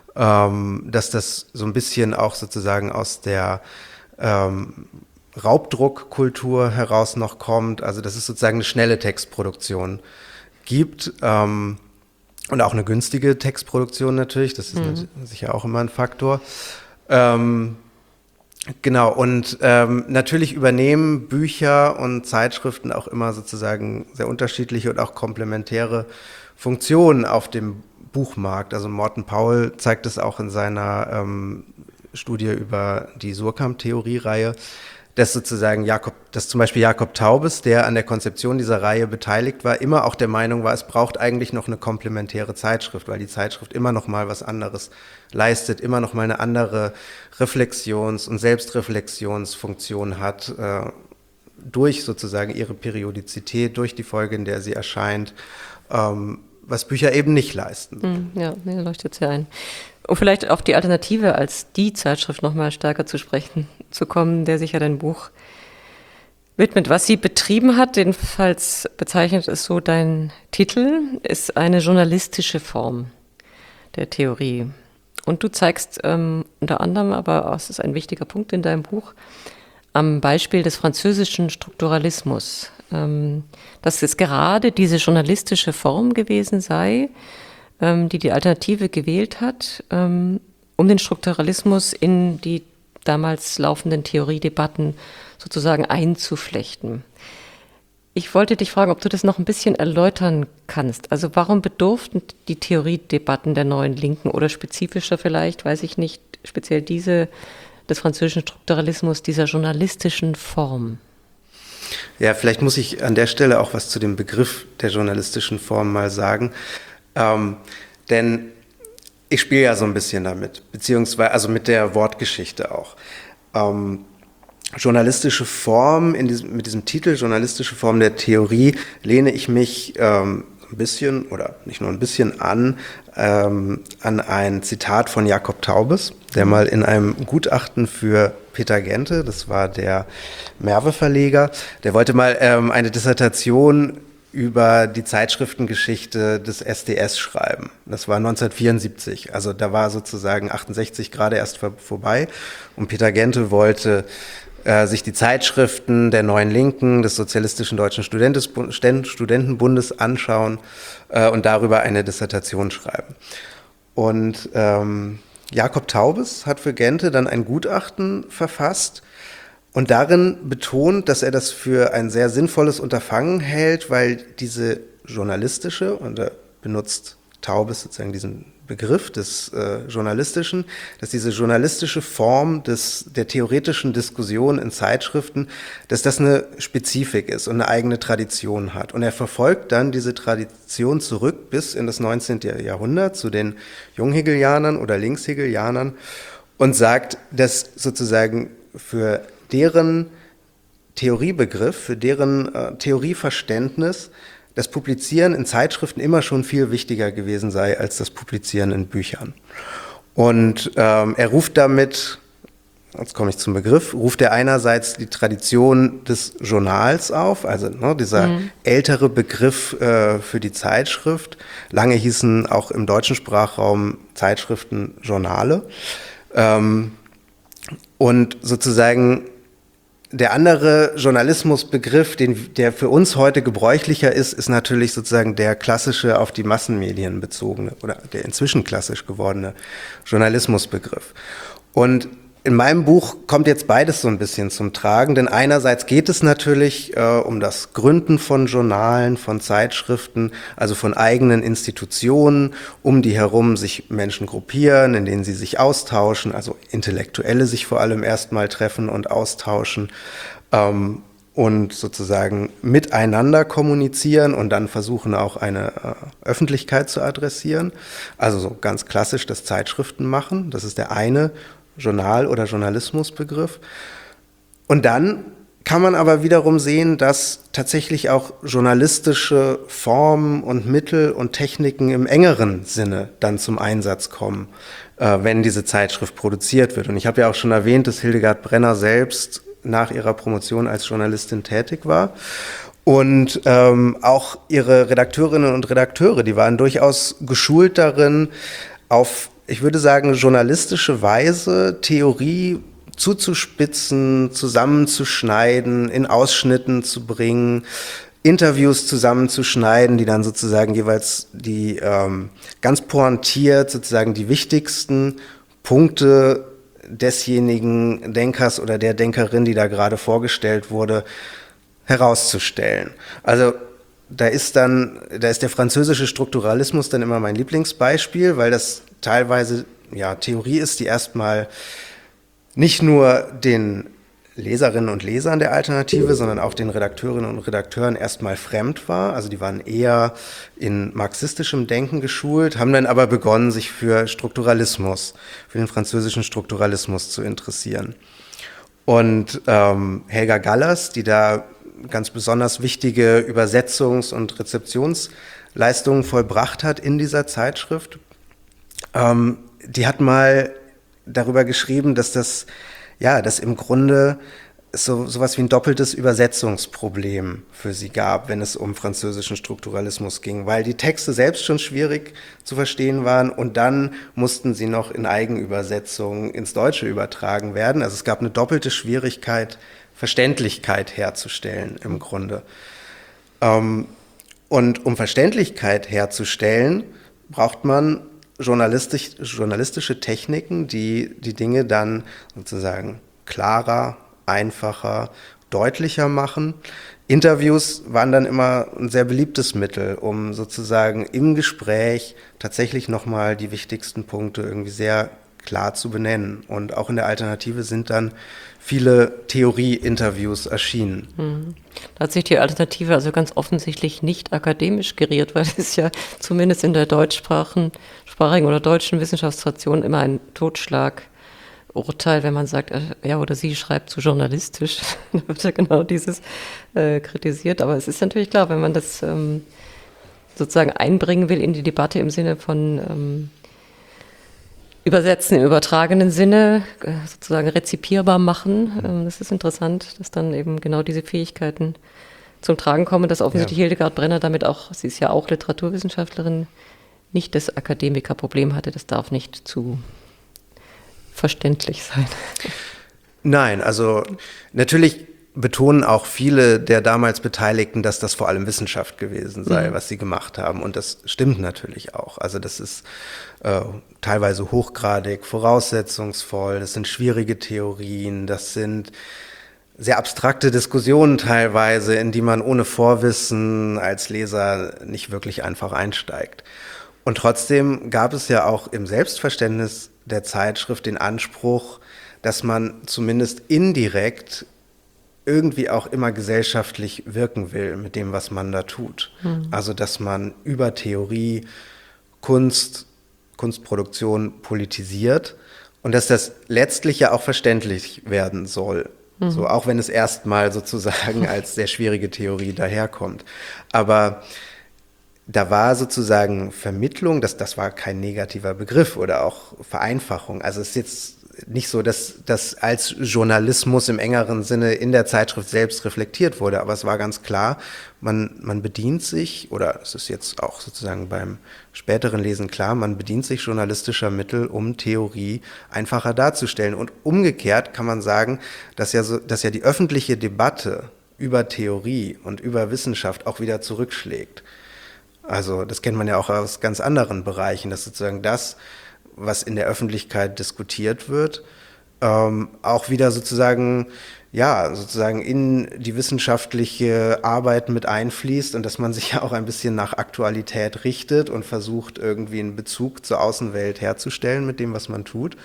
ähm, dass das so ein bisschen auch sozusagen aus der ähm, Raubdruckkultur heraus noch kommt, also dass es sozusagen eine schnelle Textproduktion gibt ähm, und auch eine günstige Textproduktion natürlich, das ist mhm. sicher auch immer ein Faktor. Ähm, Genau, und ähm, natürlich übernehmen Bücher und Zeitschriften auch immer sozusagen sehr unterschiedliche und auch komplementäre Funktionen auf dem Buchmarkt. Also Morten Paul zeigt es auch in seiner ähm, Studie über die Surkamp-Theorie-Reihe, dass sozusagen Jakob, dass zum Beispiel Jakob Taubes, der an der Konzeption dieser Reihe beteiligt war, immer auch der Meinung war, es braucht eigentlich noch eine komplementäre Zeitschrift, weil die Zeitschrift immer noch mal was anderes leistet, immer noch mal eine andere Reflexions- und Selbstreflexionsfunktion hat, äh, durch sozusagen ihre Periodizität, durch die Folge, in der sie erscheint, ähm, was Bücher eben nicht leisten. Ja, mir leuchtet sehr ein. Um vielleicht auf die Alternative als die Zeitschrift nochmal stärker zu sprechen zu kommen, der sich ja dein Buch widmet. Was sie betrieben hat, jedenfalls bezeichnet es so dein Titel, ist eine journalistische Form der Theorie. Und du zeigst ähm, unter anderem, aber es ist ein wichtiger Punkt in deinem Buch, am Beispiel des französischen Strukturalismus, ähm, dass es gerade diese journalistische Form gewesen sei, ähm, die die Alternative gewählt hat, ähm, um den Strukturalismus in die damals laufenden Theoriedebatten sozusagen einzuflechten. Ich wollte dich fragen, ob du das noch ein bisschen erläutern kannst. Also warum bedurften die Theoriedebatten der neuen Linken oder spezifischer vielleicht, weiß ich nicht, speziell diese des französischen Strukturalismus, dieser journalistischen Form? Ja, vielleicht muss ich an der Stelle auch was zu dem Begriff der journalistischen Form mal sagen. Ähm, denn ich spiele ja so ein bisschen damit, beziehungsweise also mit der Wortgeschichte auch. Ähm, journalistische Form, in diesem, mit diesem Titel journalistische Form der Theorie, lehne ich mich ähm, ein bisschen oder nicht nur ein bisschen an, ähm, an ein Zitat von Jakob Taubes, der mal in einem Gutachten für Peter Gente, das war der Merve-Verleger, der wollte mal ähm, eine Dissertation über die Zeitschriftengeschichte des S D S schreiben. Das war neunzehnhundertvierundsiebzig, also da war sozusagen achtundsechzig gerade erst vor, vorbei und Peter Gente wollte äh, sich die Zeitschriften der Neuen Linken, des Sozialistischen Deutschen Studentenbundes anschauen äh, und darüber eine Dissertation schreiben. Und ähm, Jakob Taubes hat für Gente dann ein Gutachten verfasst und darin betont, dass er das für ein sehr sinnvolles Unterfangen hält, weil diese journalistische, und er benutzt Taubes sozusagen diesen Begriff des äh, Journalistischen, dass diese journalistische Form des, der theoretischen Diskussion in Zeitschriften, dass das eine Spezifik ist und eine eigene Tradition hat. Und er verfolgt dann diese Tradition zurück bis in das neunzehnte Jahrhundert zu den Junghegelianern oder Linkshegelianern und sagt, dass sozusagen für deren Theoriebegriff, für deren äh, Theorieverständnis das Publizieren in Zeitschriften immer schon viel wichtiger gewesen sei als das Publizieren in Büchern. Und ähm, er ruft damit, jetzt komme ich zum Begriff, ruft er einerseits die Tradition des Journals auf, also ne, dieser mhm. ältere Begriff äh, für die Zeitschrift. Lange hießen auch im deutschen Sprachraum Zeitschriften Journale. Ähm, und sozusagen der andere Journalismusbegriff, den, der für uns heute gebräuchlicher ist, ist natürlich sozusagen der klassische auf die Massenmedien bezogene oder der inzwischen klassisch gewordene Journalismusbegriff. Und in meinem Buch kommt jetzt beides so ein bisschen zum Tragen, denn einerseits geht es natürlich äh, um das Gründen von Journalen, von Zeitschriften, also von eigenen Institutionen, um die herum sich Menschen gruppieren, in denen sie sich austauschen, also Intellektuelle sich vor allem erstmal treffen und austauschen ähm, und sozusagen miteinander kommunizieren und dann versuchen auch eine äh, Öffentlichkeit zu adressieren. Also so ganz klassisch das Zeitschriften machen, das ist der eine Journal- oder Journalismusbegriff. Und dann kann man aber wiederum sehen, dass tatsächlich auch journalistische Formen und Mittel und Techniken im engeren Sinne dann zum Einsatz kommen, äh, wenn diese Zeitschrift produziert wird. Und ich habe ja auch schon erwähnt, dass Hildegard Brenner selbst nach ihrer Promotion als Journalistin tätig war. Und ähm, auch ihre Redakteurinnen und Redakteure, die waren durchaus geschult darin, auf, ich würde sagen, journalistische Weise Theorie zuzuspitzen, zusammenzuschneiden, in Ausschnitten zu bringen, Interviews zusammenzuschneiden, die dann sozusagen jeweils die ähm, ganz pointiert sozusagen die wichtigsten Punkte desjenigen Denkers oder der Denkerin, die da gerade vorgestellt wurde, herauszustellen. Also da ist dann, da ist der französische Strukturalismus dann immer mein Lieblingsbeispiel, weil das teilweise ja Theorie ist, die erstmal nicht nur den Leserinnen und Lesern der Alternative, sondern auch den Redakteurinnen und Redakteuren erstmal fremd war. Also die waren eher in marxistischem Denken geschult, haben dann aber begonnen, sich für Strukturalismus, für den französischen Strukturalismus zu interessieren. Und ähm, Helga Gallers, die da ganz besonders wichtige Übersetzungs- und Rezeptionsleistungen vollbracht hat in dieser Zeitschrift. Ähm, die hat mal darüber geschrieben, dass das, ja, dass im Grunde so sowas wie ein doppeltes Übersetzungsproblem für sie gab, wenn es um französischen Strukturalismus ging, weil die Texte selbst schon schwierig zu verstehen waren und dann mussten sie noch in Eigenübersetzungen ins Deutsche übertragen werden. Also es gab eine doppelte Schwierigkeit, Verständlichkeit herzustellen im Grunde. Ähm, und um Verständlichkeit herzustellen, braucht man journalistisch, journalistische Techniken, die die Dinge dann sozusagen klarer, einfacher, deutlicher machen. Interviews waren dann immer ein sehr beliebtes Mittel, um sozusagen im Gespräch tatsächlich nochmal die wichtigsten Punkte irgendwie sehr klar zu benennen. Und auch in der Alternative sind dann viele Theorie-Interviews erschienen. Mhm. Da hat sich die Alternative also ganz offensichtlich nicht akademisch geriert, weil es ist ja zumindest in der deutschsprachigen oder deutschen Wissenschaftstradition immer ein Totschlagurteil, wenn man sagt, er oder sie schreibt zu journalistisch, da wird ja genau dieses äh, kritisiert. Aber es ist natürlich klar, wenn man das ähm, sozusagen einbringen will in die Debatte im Sinne von ähm, Übersetzen im übertragenen Sinne, äh, sozusagen rezipierbar machen, ähm, das ist interessant, dass dann eben genau diese Fähigkeiten zum Tragen kommen, dass offensichtlich ja. Hildegard Brenner damit auch, sie ist ja auch Literaturwissenschaftlerin, nicht das Akademikerproblem hatte, das darf nicht zu verständlich sein. Nein, also natürlich betonen auch viele der damals Beteiligten, dass das vor allem Wissenschaft gewesen sei, mhm. was sie gemacht haben. Und das stimmt natürlich auch. Also das ist äh, teilweise hochgradig voraussetzungsvoll, das sind schwierige Theorien, das sind sehr abstrakte Diskussionen teilweise, in die man ohne Vorwissen als Leser nicht wirklich einfach einsteigt. Und trotzdem gab es ja auch im Selbstverständnis der Zeitschrift den Anspruch, dass man zumindest indirekt irgendwie auch immer gesellschaftlich wirken will mit dem, was man da tut. Mhm. Also dass man über Theorie, Kunst, Kunstproduktion politisiert und dass das letztlich ja auch verständlich werden soll. Mhm. So, auch wenn es erstmal sozusagen als sehr schwierige Theorie daherkommt. Aber da war sozusagen Vermittlung, das, das war kein negativer Begriff oder auch Vereinfachung. Also es ist jetzt nicht so, dass das als Journalismus im engeren Sinne in der Zeitschrift selbst reflektiert wurde, aber es war ganz klar, man, man bedient sich, oder es ist jetzt auch sozusagen beim späteren Lesen klar, man bedient sich journalistischer Mittel, um Theorie einfacher darzustellen. Und umgekehrt kann man sagen, dass ja, so, dass ja die öffentliche Debatte über Theorie und über Wissenschaft auch wieder zurückschlägt. Also das kennt man ja auch aus ganz anderen Bereichen, dass sozusagen das, was in der Öffentlichkeit diskutiert wird, ähm, auch wieder sozusagen, ja, sozusagen in die wissenschaftliche Arbeit mit einfließt und dass man sich ja auch ein bisschen nach Aktualität richtet und versucht, irgendwie einen Bezug zur Außenwelt herzustellen mit dem, was man tut.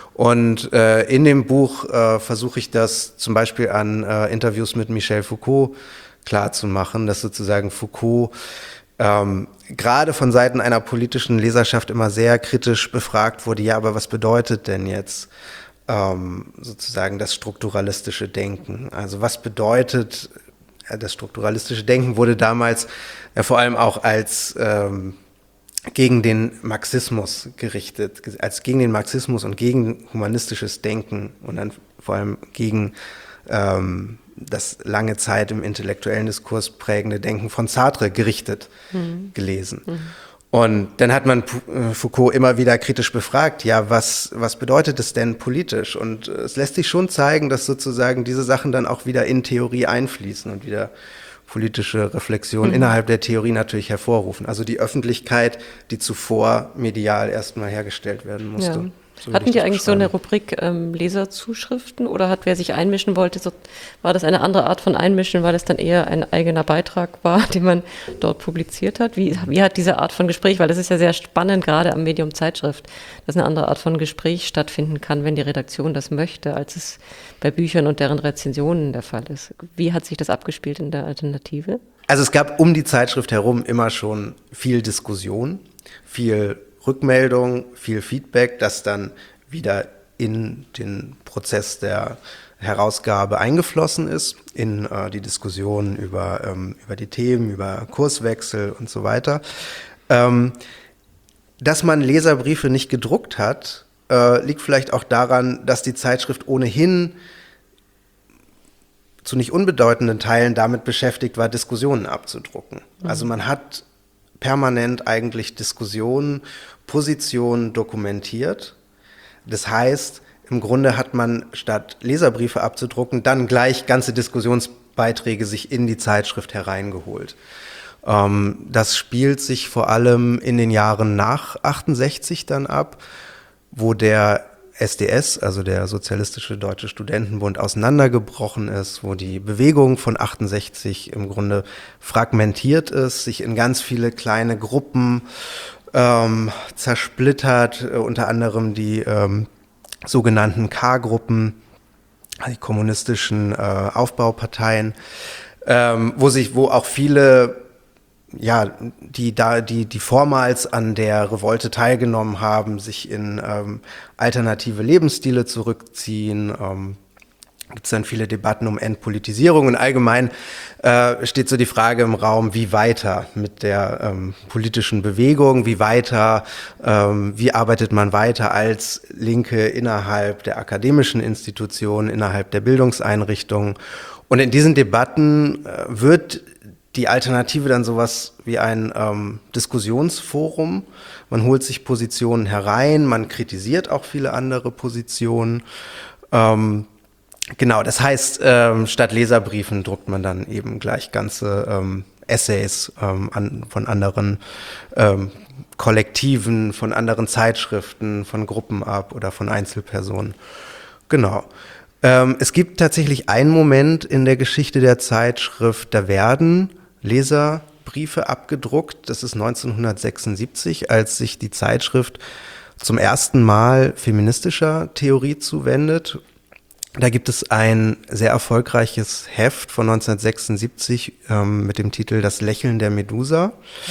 Und äh, in dem Buch äh, versuche ich das zum Beispiel an äh, Interviews mit Michel Foucault klarzumachen, dass sozusagen Foucault Ähm, gerade von Seiten einer politischen Leserschaft immer sehr kritisch befragt wurde, ja, aber was bedeutet denn jetzt ähm, sozusagen das strukturalistische Denken? Also was bedeutet, äh, das strukturalistische Denken wurde damals ja vor allem auch als ähm, gegen den Marxismus gerichtet, als gegen den Marxismus und gegen humanistisches Denken und dann vor allem gegen ähm, das lange Zeit im intellektuellen Diskurs prägende Denken von Sartre gerichtet mhm. gelesen. Mhm. Und dann hat man Foucault immer wieder kritisch befragt, ja, was, was bedeutet es denn politisch? Und es lässt sich schon zeigen, dass sozusagen diese Sachen dann auch wieder in Theorie einfließen und wieder politische Reflexion mhm. innerhalb der Theorie natürlich hervorrufen. Also die Öffentlichkeit, die zuvor medial erstmal hergestellt werden musste. Ja. So Hatten die eigentlich so eine Rubrik ähm, Leserzuschriften oder hat wer sich einmischen wollte, so, war das eine andere Art von Einmischen, weil es dann eher ein eigener Beitrag war, den man dort publiziert hat? Wie, wie hat diese Art von Gespräch, weil das ist ja sehr spannend, gerade am Medium Zeitschrift, dass eine andere Art von Gespräch stattfinden kann, wenn die Redaktion das möchte, als es bei Büchern und deren Rezensionen der Fall ist. Wie hat sich das abgespielt in der Alternative? Also es gab um die Zeitschrift herum immer schon viel Diskussion, viel Rückmeldung, viel Feedback, das dann wieder in den Prozess der Herausgabe eingeflossen ist in äh, die Diskussion über, ähm, über die Themen, über Kurswechsel und so weiter. Ähm, dass man Leserbriefe nicht gedruckt hat, äh, liegt vielleicht auch daran, dass die Zeitschrift ohnehin zu nicht unbedeutenden Teilen damit beschäftigt war, Diskussionen abzudrucken. Mhm. Also man hat permanent eigentlich Diskussionen, Positionen dokumentiert. Das heißt, im Grunde hat man statt Leserbriefe abzudrucken, dann gleich ganze Diskussionsbeiträge sich in die Zeitschrift hereingeholt. Ähm, das spielt sich vor allem in den Jahren nach achtundsechzig dann ab, wo der S D S, also der Sozialistische Deutsche Studentenbund, auseinandergebrochen ist, wo die Bewegung von achtundsechzig im Grunde fragmentiert ist, sich in ganz viele kleine Gruppen ähm, zersplittert, äh, unter anderem die ähm, sogenannten K-Gruppen, die kommunistischen äh, Aufbauparteien, ähm, wo sich, wo auch viele ja, die da, die, die vormals an der Revolte teilgenommen haben, sich in ähm, alternative Lebensstile zurückziehen. Ähm, gibt es dann viele Debatten um Entpolitisierung und allgemein äh, steht so die Frage im Raum, wie weiter mit der ähm, politischen Bewegung, wie weiter, ähm, wie arbeitet man weiter als Linke innerhalb der akademischen Institutionen, innerhalb der Bildungseinrichtungen. Und in diesen Debatten äh, wird die Alternative dann sowas wie ein ähm, Diskussionsforum. Man holt sich Positionen herein, man kritisiert auch viele andere Positionen. Ähm, genau, das heißt, ähm, statt Leserbriefen druckt man dann eben gleich ganze ähm, Essays ähm, an, von anderen ähm, Kollektiven, von anderen Zeitschriften, von Gruppen ab oder von Einzelpersonen. Genau. Ähm, es gibt tatsächlich einen Moment in der Geschichte der Zeitschrift, da werden Leserbriefe abgedruckt. Das ist neunzehnhundertsechsundsiebzig, als sich die Zeitschrift zum ersten Mal feministischer Theorie zuwendet. Da gibt es ein sehr erfolgreiches Heft von neunzehnhundertsechsundsiebzig ähm, mit dem Titel Das Lächeln der Medusa.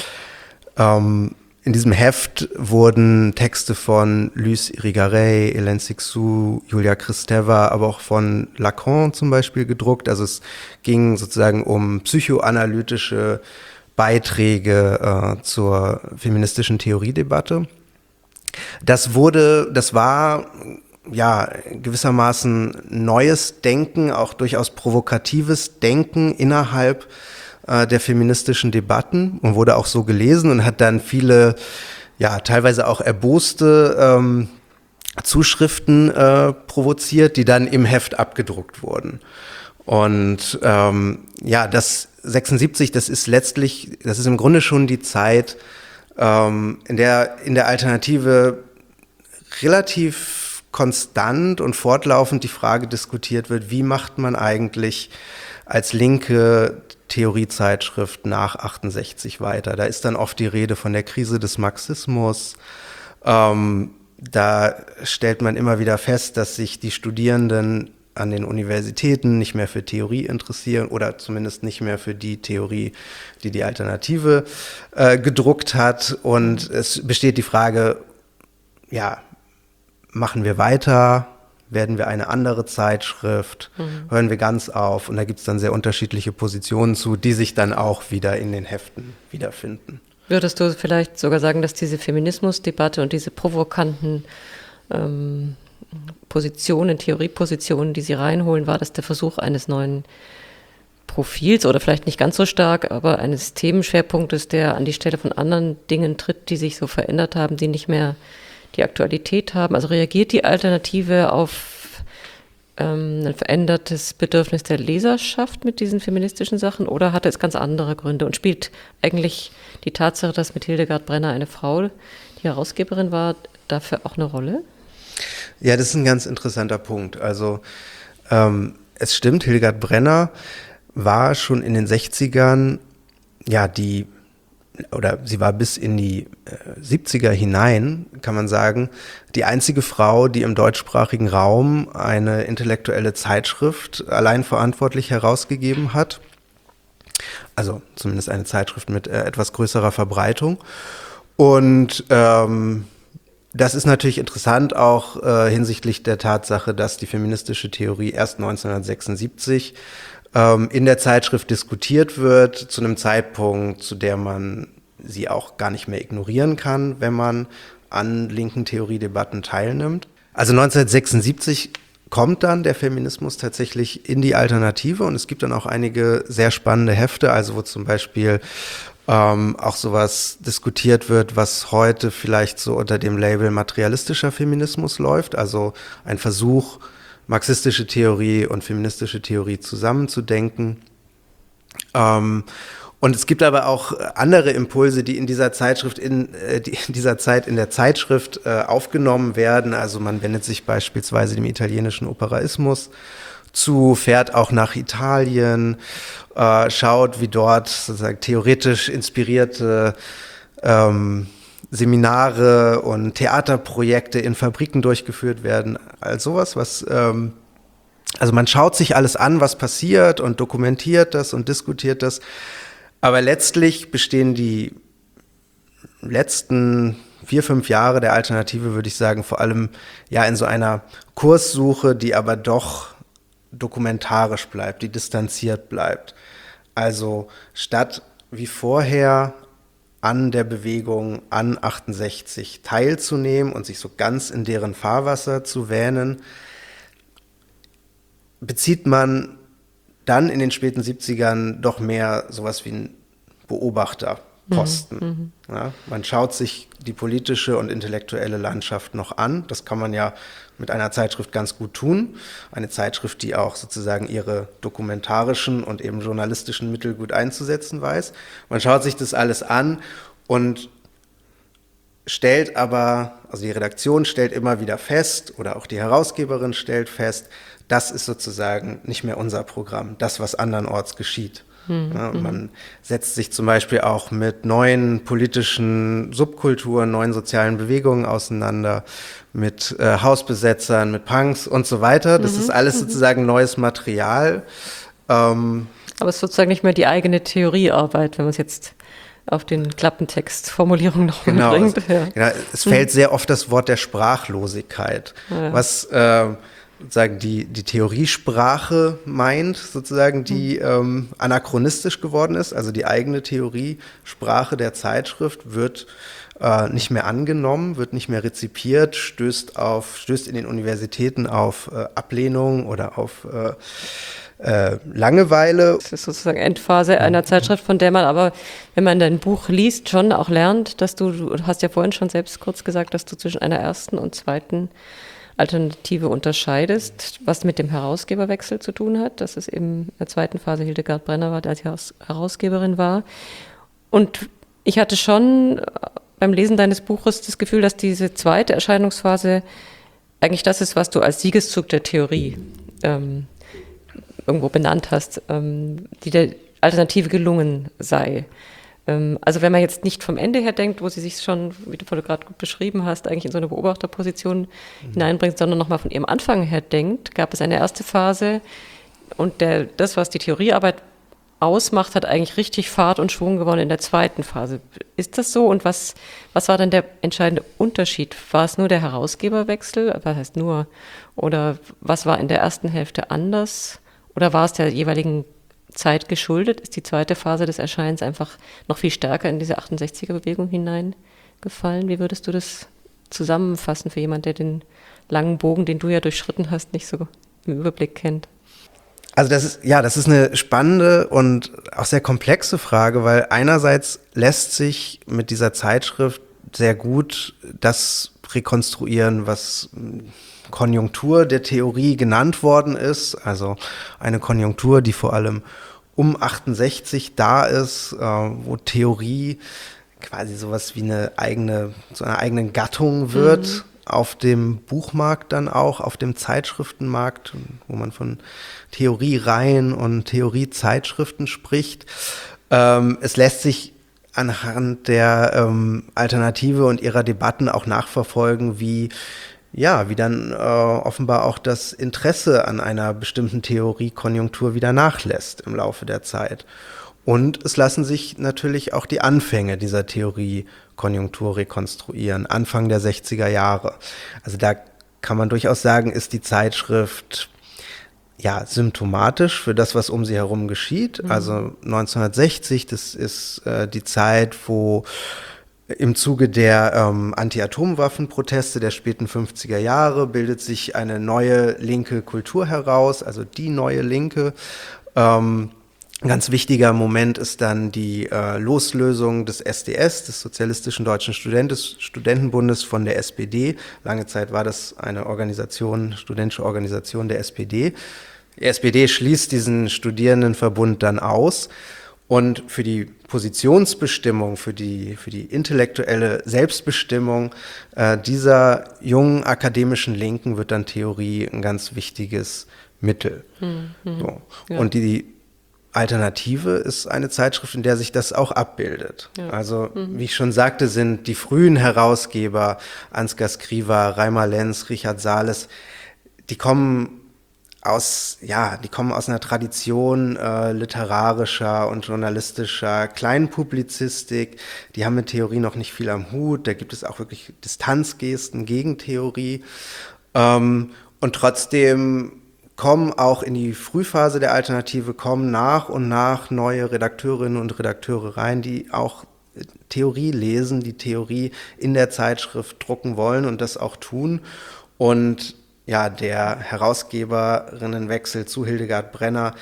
Ähm, in diesem Heft wurden Texte von Luce Irigaray, Hélène Cixous, Julia Kristeva, aber auch von Lacan zum Beispiel gedruckt. Also es ging sozusagen um psychoanalytische Beiträge äh, zur feministischen Theoriedebatte. Das wurde, das war ja gewissermaßen neues Denken, auch durchaus provokatives Denken innerhalb der feministischen Debatten und wurde auch so gelesen und hat dann viele, ja, teilweise auch erboste ähm, Zuschriften äh, provoziert, die dann im Heft abgedruckt wurden. Und ähm, ja, das sechsundsiebzig, das ist letztlich, das ist im Grunde schon die Zeit, ähm, in der in der Alternative relativ konstant und fortlaufend die Frage diskutiert wird, wie macht man eigentlich als linke Theoriezeitschrift nach achtundsechzig weiter. Da ist dann oft die Rede von der Krise des Marxismus. Ähm, da stellt man immer wieder fest, dass sich die Studierenden an den Universitäten nicht mehr für Theorie interessieren oder zumindest nicht mehr für die Theorie, die die Alternative äh, gedruckt hat. Und es besteht die Frage, ja, machen wir weiter? Werden wir eine andere Zeitschrift? Mhm. Hören wir ganz auf? Und da gibt es dann sehr unterschiedliche Positionen zu, die sich dann auch wieder in den Heften wiederfinden. Würdest du vielleicht sogar sagen, dass diese Feminismusdebatte und diese provokanten ähm, Positionen, Theoriepositionen, die sie reinholen, war das der Versuch eines neuen Profils oder vielleicht nicht ganz so stark, aber eines Themenschwerpunktes, der an die Stelle von anderen Dingen tritt, die sich so verändert haben, die nicht mehr die Aktualität haben? Also reagiert die Alternative auf ähm, ein verändertes Bedürfnis der Leserschaft mit diesen feministischen Sachen oder hat es ganz andere Gründe und spielt eigentlich die Tatsache, dass mit Hildegard Brenner eine Frau die Herausgeberin war, dafür auch eine Rolle? Ja, das ist ein ganz interessanter Punkt. Also ähm, es stimmt, Hildegard Brenner war schon in den sechzigern, ja, die oder sie war bis in die äh, siebziger hinein, kann man sagen, die einzige Frau, die im deutschsprachigen Raum eine intellektuelle Zeitschrift allein verantwortlich herausgegeben hat. Also zumindest eine Zeitschrift mit äh, etwas größerer Verbreitung. Und ähm, das ist natürlich interessant auch äh, hinsichtlich der Tatsache, dass die feministische Theorie erst neunzehnhundertsechsundsiebzig ähm, in der Zeitschrift diskutiert wird, zu einem Zeitpunkt, zu der man sie auch gar nicht mehr ignorieren kann, wenn man an linken Theoriedebatten teilnimmt. Also neunzehnhundertsechsundsiebzig kommt dann der Feminismus tatsächlich in die Alternative und es gibt dann auch einige sehr spannende Hefte, also wo zum Beispiel ähm, auch sowas diskutiert wird, was heute vielleicht so unter dem Label materialistischer Feminismus läuft, also ein Versuch, marxistische Theorie und feministische Theorie zusammenzudenken. Ähm, Und es gibt aber auch andere Impulse, die in dieser Zeitschrift, in, äh, die in dieser Zeit in der Zeitschrift äh, aufgenommen werden. Also man wendet sich beispielsweise dem italienischen Operaismus zu, fährt auch nach Italien, äh, schaut, wie dort sozusagen theoretisch inspirierte ähm, Seminare und Theaterprojekte in Fabriken durchgeführt werden. All sowas, was ähm, also man schaut sich alles an, was passiert und dokumentiert das und diskutiert das. Aber letztlich bestehen die letzten vier, fünf Jahre der Alternative, würde ich sagen, vor allem ja in so einer Kurssuche, die aber doch dokumentarisch bleibt, die distanziert bleibt. Also statt wie vorher an der Bewegung an achtundsechzig teilzunehmen und sich so ganz in deren Fahrwasser zu wähnen, bezieht man dann in den späten siebzigern doch mehr sowas wie ein Beobachterposten. Mhm. Ja, man schaut sich die politische und intellektuelle Landschaft noch an. Das kann man ja mit einer Zeitschrift ganz gut tun. Eine Zeitschrift, die auch sozusagen ihre dokumentarischen und eben journalistischen Mittel gut einzusetzen weiß. Man schaut sich das alles an und stellt aber, also die Redaktion stellt immer wieder fest oder auch die Herausgeberin stellt fest, das ist sozusagen nicht mehr unser Programm, das, was andernorts geschieht. Mhm. Ja, man setzt sich zum Beispiel auch mit neuen politischen Subkulturen, neuen sozialen Bewegungen auseinander, mit äh, Hausbesetzern, mit Punks und so weiter. Das mhm. ist alles sozusagen neues Material. Ähm, Aber es ist sozusagen nicht mehr die eigene Theoriearbeit, wenn man es jetzt auf den Klappentext-Formulierungen noch genau, mitbringt. Es, ja. genau, es fällt mhm. sehr oft das Wort der Sprachlosigkeit, ja. was äh, sozusagen die, die Theoriesprache meint, sozusagen, die mhm. ähm, anachronistisch geworden ist. Also die eigene Theoriesprache der Zeitschrift wird äh, nicht mehr angenommen, wird nicht mehr rezipiert, stößt auf, stößt in den Universitäten auf äh, Ablehnung oder auf äh, äh, Langeweile. Das ist sozusagen Endphase einer Zeitschrift, von der man aber, wenn man dein Buch liest, schon auch lernt, dass du, du hast ja vorhin schon selbst kurz gesagt, dass du zwischen einer ersten und zweiten Alternative unterscheidest, was mit dem Herausgeberwechsel zu tun hat, dass es eben in der zweiten Phase Hildegard Brenner war, der die Herausgeberin war. Und ich hatte schon beim Lesen deines Buches das Gefühl, dass diese zweite Erscheinungsphase eigentlich das ist, was du als Siegeszug der Theorie ähm, irgendwo benannt hast, ähm, die der Alternative gelungen sei. Also wenn man jetzt nicht vom Ende her denkt, wo sie sich schon, wie du gerade gut beschrieben hast, eigentlich in so eine Beobachterposition mhm. hineinbringt, sondern nochmal von ihrem Anfang her denkt, gab es eine erste Phase und der, das, was die Theoriearbeit ausmacht, hat eigentlich richtig Fahrt und Schwung gewonnen in der zweiten Phase. Ist das so? Und was, was war denn der entscheidende Unterschied? War es nur der Herausgeberwechsel? Was heißt nur? Oder was war in der ersten Hälfte anders? Oder war es der jeweiligen Zeit geschuldet? Ist die zweite Phase des Erscheinens einfach noch viel stärker in diese achtundsechziger-Bewegung hineingefallen? Wie würdest du das zusammenfassen für jemanden, der den langen Bogen, den du ja durchschritten hast, nicht so im Überblick kennt? Also das ist, ja, das ist eine spannende und auch sehr komplexe Frage, weil einerseits lässt sich mit dieser Zeitschrift sehr gut das rekonstruieren, was Konjunktur der Theorie genannt worden ist, also eine Konjunktur, die vor allem um achtundsechzig da ist, äh, wo Theorie quasi sowas wie eine eigene, zu einer eigenen Gattung wird, mhm. auf dem Buchmarkt dann auch, auf dem Zeitschriftenmarkt, wo man von Theoriereihen und Theoriezeitschriften spricht. Ähm, es lässt sich anhand der ähm, Alternative und ihrer Debatten auch nachverfolgen, wie Ja, wie dann äh, offenbar auch das Interesse an einer bestimmten Theoriekonjunktur wieder nachlässt im Laufe der Zeit. Und es lassen sich natürlich auch die Anfänge dieser Theorie-Konjunktur rekonstruieren, Anfang der sechziger Jahre. Also da kann man durchaus sagen, ist die Zeitschrift ja symptomatisch für das, was um sie herum geschieht. Mhm. Also neunzehnhundertsechzig, das ist äh, die Zeit, wo im Zuge der ähm, Anti-Atomwaffen-Proteste der späten fünfziger Jahre bildet sich eine neue linke Kultur heraus, also die neue Linke. Ähm, Ein ganz wichtiger Moment ist dann die äh, Loslösung des S D S, des Sozialistischen Deutschen Studentes, Studentenbundes, von der S P D. Lange Zeit war das eine Organisation, studentische Organisation der S P D. Die S P D schließt diesen Studierendenverbund dann aus. Und für die Positionsbestimmung, für die, für die intellektuelle Selbstbestimmung äh, dieser jungen akademischen Linken wird dann Theorie ein ganz wichtiges Mittel. Mhm. So. Ja. Und die Alternative ist eine Zeitschrift, in der sich das auch abbildet. Ja. Also, mhm. wie ich schon sagte, sind die frühen Herausgeber, Ansgar Skriva, Reimer Lenz, Richard Sales, die kommen aus, ja, die kommen aus einer Tradition äh, literarischer und journalistischer Kleinpublizistik. Die haben mit Theorie noch nicht viel am Hut. Da gibt es auch wirklich Distanzgesten gegen Theorie. Ähm, und trotzdem kommen auch in die Frühphase der Alternative, kommen nach und nach neue Redakteurinnen und Redakteure rein, die auch Theorie lesen, die Theorie in der Zeitschrift drucken wollen und das auch tun. Und ja, der Herausgeberinnenwechsel zu Hildegard Brenner,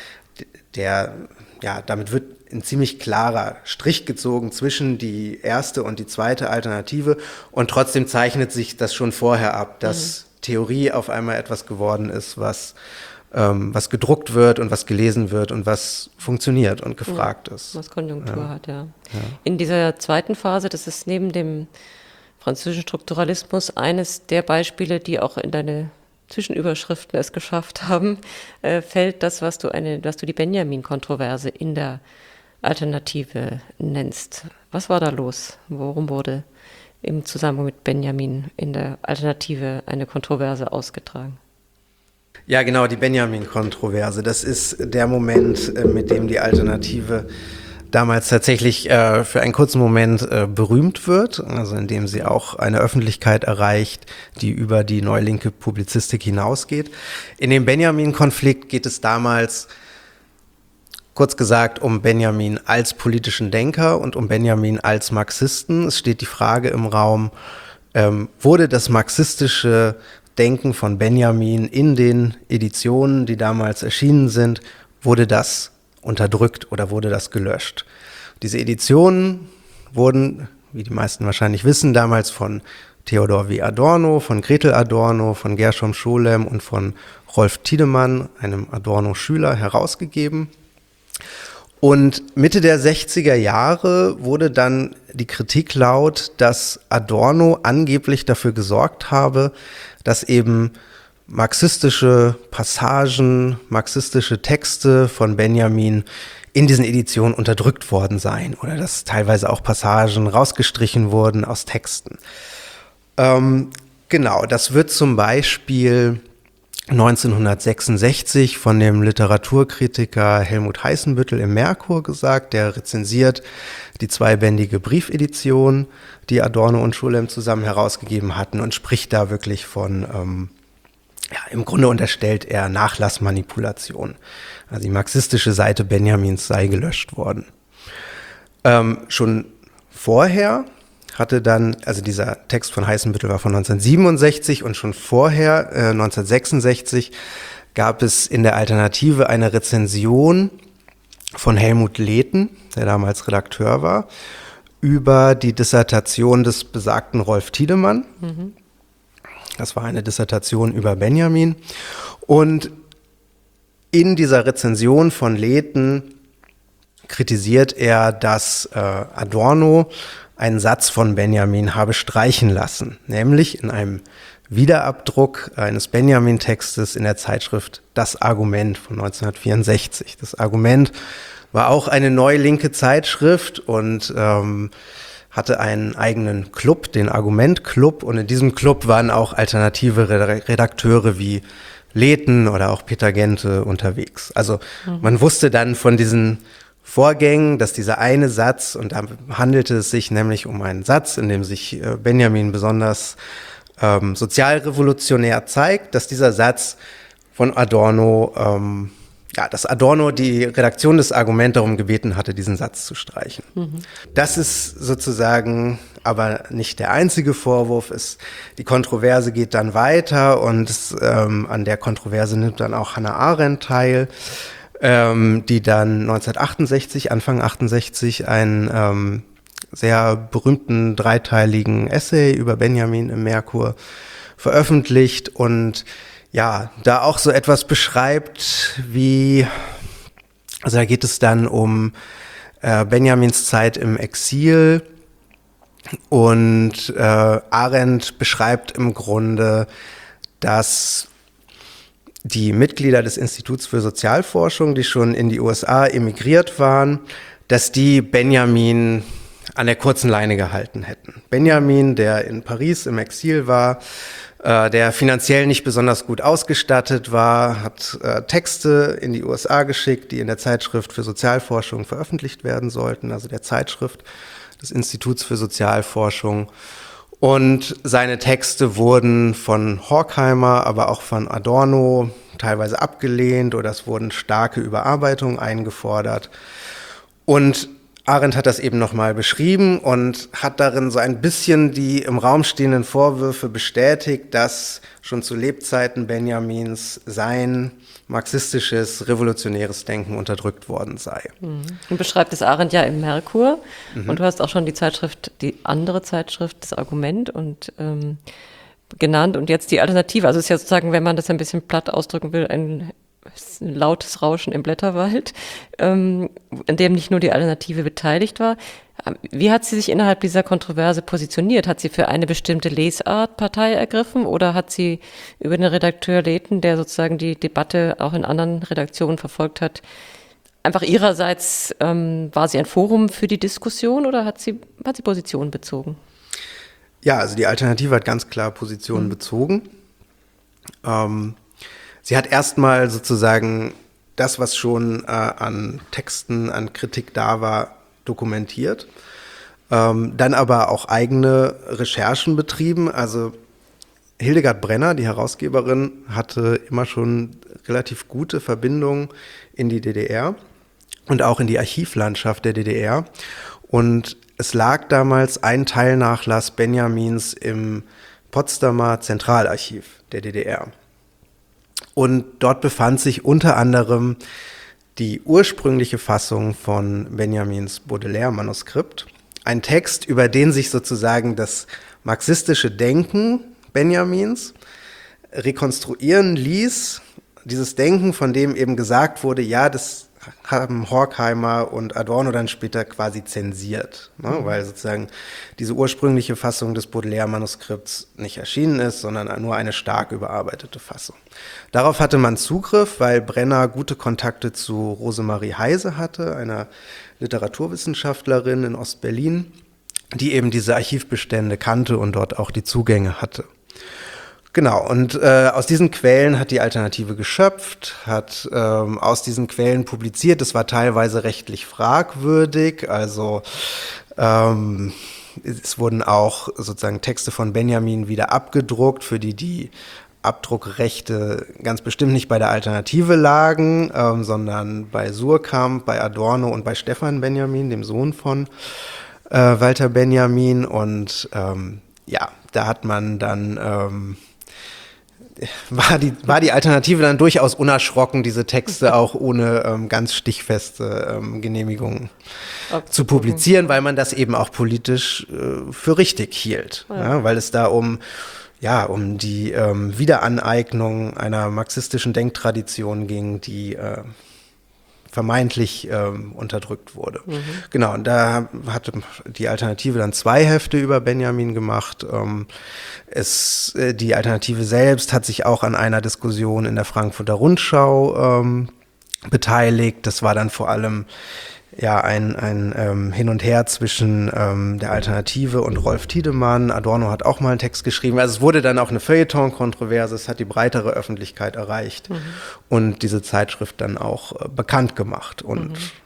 der, ja, damit wird ein ziemlich klarer Strich gezogen zwischen die erste und die zweite Alternative. Und trotzdem zeichnet sich das schon vorher ab, dass mhm. Theorie auf einmal etwas geworden ist, was, ähm, was gedruckt wird und was gelesen wird und was funktioniert und gefragt ja, ist. Was Konjunktur ja. hat, ja. ja. In dieser zweiten Phase, das ist neben dem französischen Strukturalismus eines der Beispiele, die auch in deine Zwischenüberschriften es geschafft haben, äh, fällt das, was du eine, was du die Benjamin-Kontroverse in der Alternative nennst. Was war da los? Worum wurde im Zusammenhang mit Benjamin in der Alternative eine Kontroverse ausgetragen? Ja, genau, die Benjamin-Kontroverse. Das ist der Moment, äh, mit dem die Alternative damals tatsächlich äh, für einen kurzen Moment äh, berühmt wird, also indem sie auch eine Öffentlichkeit erreicht, die über die neulinke Publizistik hinausgeht. In dem Benjamin-Konflikt geht es damals, kurz gesagt, um Benjamin als politischen Denker und um Benjamin als Marxisten. Es steht die Frage im Raum, ähm, wurde das marxistische Denken von Benjamin in den Editionen, die damals erschienen sind, wurde das unterdrückt oder wurde das gelöscht? Diese Editionen wurden, wie die meisten wahrscheinlich wissen, damals von Theodor W. Adorno, von Gretel Adorno, von Gershom Scholem und von Rolf Tiedemann, einem Adorno-Schüler, herausgegeben. Und Mitte der sechziger Jahre wurde dann die Kritik laut, dass Adorno angeblich dafür gesorgt habe, dass eben marxistische Passagen, marxistische Texte von Benjamin in diesen Editionen unterdrückt worden seien oder dass teilweise auch Passagen rausgestrichen wurden aus Texten. Ähm, genau, das wird zum Beispiel neunzehnhundertsechsundsechzig von dem Literaturkritiker Helmut Heißenbüttel im Merkur gesagt, der rezensiert die zweibändige Briefedition, die Adorno und Scholem zusammen herausgegeben hatten und spricht da wirklich von ähm, Ja, im Grunde unterstellt er Nachlassmanipulation. Also die marxistische Seite Benjamins sei gelöscht worden. Ähm, schon vorher hatte dann, also dieser Text von Heißenbüttel war von neunzehnhundertsiebenundsechzig und schon vorher, äh, neunzehnhundertsechsundsechzig, gab es in der Alternative eine Rezension von Helmut Lehten, der damals Redakteur war, über die Dissertation des besagten Rolf Tiedemann. Mhm. Das war eine Dissertation über Benjamin. Und in dieser Rezension von Lehten kritisiert er, dass äh, Adorno einen Satz von Benjamin habe streichen lassen, nämlich in einem Wiederabdruck eines Benjamin-Textes in der Zeitschrift Das Argument von neunzehnhundertvierundsechzig. Das Argument war auch eine neulinke Zeitschrift und ähm, hatte einen eigenen Club, den Argument-Club, und in diesem Club waren auch alternative Redakteure wie Lehten oder auch Peter Gente unterwegs. Also mhm. man wusste dann von diesen Vorgängen, dass dieser eine Satz, und da handelte es sich nämlich um einen Satz, in dem sich äh, Benjamin besonders ähm, sozialrevolutionär zeigt, dass dieser Satz von Adorno, ähm, ja, dass Adorno die Redaktion des Argument darum gebeten hatte, diesen Satz zu streichen. Mhm. Das ist sozusagen aber nicht der einzige Vorwurf. Es, die Kontroverse geht dann weiter und es, ähm, an der Kontroverse nimmt dann auch Hannah Arendt teil, ähm, die dann neunzehnhundertachtundsechzig, Anfang achtundsechzig, einen ähm, sehr berühmten dreiteiligen Essay über Benjamin im Merkur veröffentlicht und ja, da auch so etwas beschreibt wie, also da geht es dann um äh, Benjamins Zeit im Exil und äh, Arendt beschreibt im Grunde, dass die Mitglieder des Instituts für Sozialforschung, die schon in die U S A emigriert waren, dass die Benjamin an der kurzen Leine gehalten hätten. Benjamin, der in Paris im Exil war, der finanziell nicht besonders gut ausgestattet war, hat äh, Texte in die U S A geschickt, die in der Zeitschrift für Sozialforschung veröffentlicht werden sollten, also der Zeitschrift des Instituts für Sozialforschung. Und seine Texte wurden von Horkheimer, aber auch von Adorno teilweise abgelehnt oder es wurden starke Überarbeitungen eingefordert. Und Arendt hat das eben nochmal beschrieben und hat darin so ein bisschen die im Raum stehenden Vorwürfe bestätigt, dass schon zu Lebzeiten Benjamins sein marxistisches, revolutionäres Denken unterdrückt worden sei. Und beschreibt es Arendt ja im Merkur. Mhm. Und du hast auch schon die Zeitschrift, die andere Zeitschrift, das Argument und ähm, genannt und jetzt die Alternative. Also es ist ja sozusagen, wenn man das ein bisschen platt ausdrücken will, ein ein lautes Rauschen im Blätterwald, ähm, in dem nicht nur die Alternative beteiligt war. Wie hat sie sich innerhalb dieser Kontroverse positioniert? Hat sie für eine bestimmte Lesart Partei ergriffen oder hat sie über den Redakteur Lehten, der sozusagen die Debatte auch in anderen Redaktionen verfolgt hat, einfach ihrerseits, ähm, war sie ein Forum für die Diskussion oder hat sie, hat sie Position bezogen? Ja, also die Alternative hat ganz klar Position mhm. bezogen. Ähm, Sie hat erstmal sozusagen das, was schon äh, an Texten, an Kritik da war, dokumentiert. Ähm, dann aber auch eigene Recherchen betrieben. Also Hildegard Brenner, die Herausgeberin, hatte immer schon relativ gute Verbindungen in die D D R und auch in die Archivlandschaft der D D R. Und es lag damals ein Teilnachlass Benjamins im Potsdamer Zentralarchiv der D D R. Und dort befand sich unter anderem die ursprüngliche Fassung von Benjamins Baudelaire-Manuskript. Ein Text, über den sich sozusagen das marxistische Denken Benjamins rekonstruieren ließ. Dieses Denken, von dem eben gesagt wurde, ja, das haben Horkheimer und Adorno dann später quasi zensiert, ne? Mhm. Weil sozusagen diese ursprüngliche Fassung des Baudelaire-Manuskripts nicht erschienen ist, sondern nur eine stark überarbeitete Fassung. Darauf hatte man Zugriff, weil Brenner gute Kontakte zu Rosemarie Heise hatte, einer Literaturwissenschaftlerin in Ostberlin, die eben diese Archivbestände kannte und dort auch die Zugänge hatte. Genau, und äh, aus diesen Quellen hat die Alternative geschöpft, hat ähm, aus diesen Quellen publiziert. Es war teilweise rechtlich fragwürdig, also ähm, es wurden auch sozusagen Texte von Benjamin wieder abgedruckt, für die die Abdruckrechte ganz bestimmt nicht bei der Alternative lagen, ähm, sondern bei Suhrkamp, bei Adorno und bei Stefan Benjamin, dem Sohn von äh, Walter Benjamin. Und ähm, ja, da hat man dann... Ähm, War die, war die Alternative dann durchaus unerschrocken, diese Texte auch ohne ähm, ganz stichfeste ähm, Genehmigungen okay. zu publizieren, weil man das eben auch politisch äh, für richtig hielt. Ja. Ja, weil es da um, ja, um die ähm, Wiederaneignung einer marxistischen Denktradition ging, die äh, vermeintlich ähm, unterdrückt wurde. Mhm. Genau, und da hatte die Alternative dann zwei Hefte über Benjamin gemacht. Ähm, es, äh, die Alternative selbst hat sich auch an einer Diskussion in der Frankfurter Rundschau ähm, beteiligt. Das war dann vor allem ja ein, ein ähm, Hin und Her zwischen ähm, der Alternative und Rolf Tiedemann. Adorno hat auch mal einen Text geschrieben. Also es wurde dann auch eine Feuilleton-Kontroverse, es hat die breitere Öffentlichkeit erreicht mhm. und diese Zeitschrift dann auch äh, bekannt gemacht. Und mhm.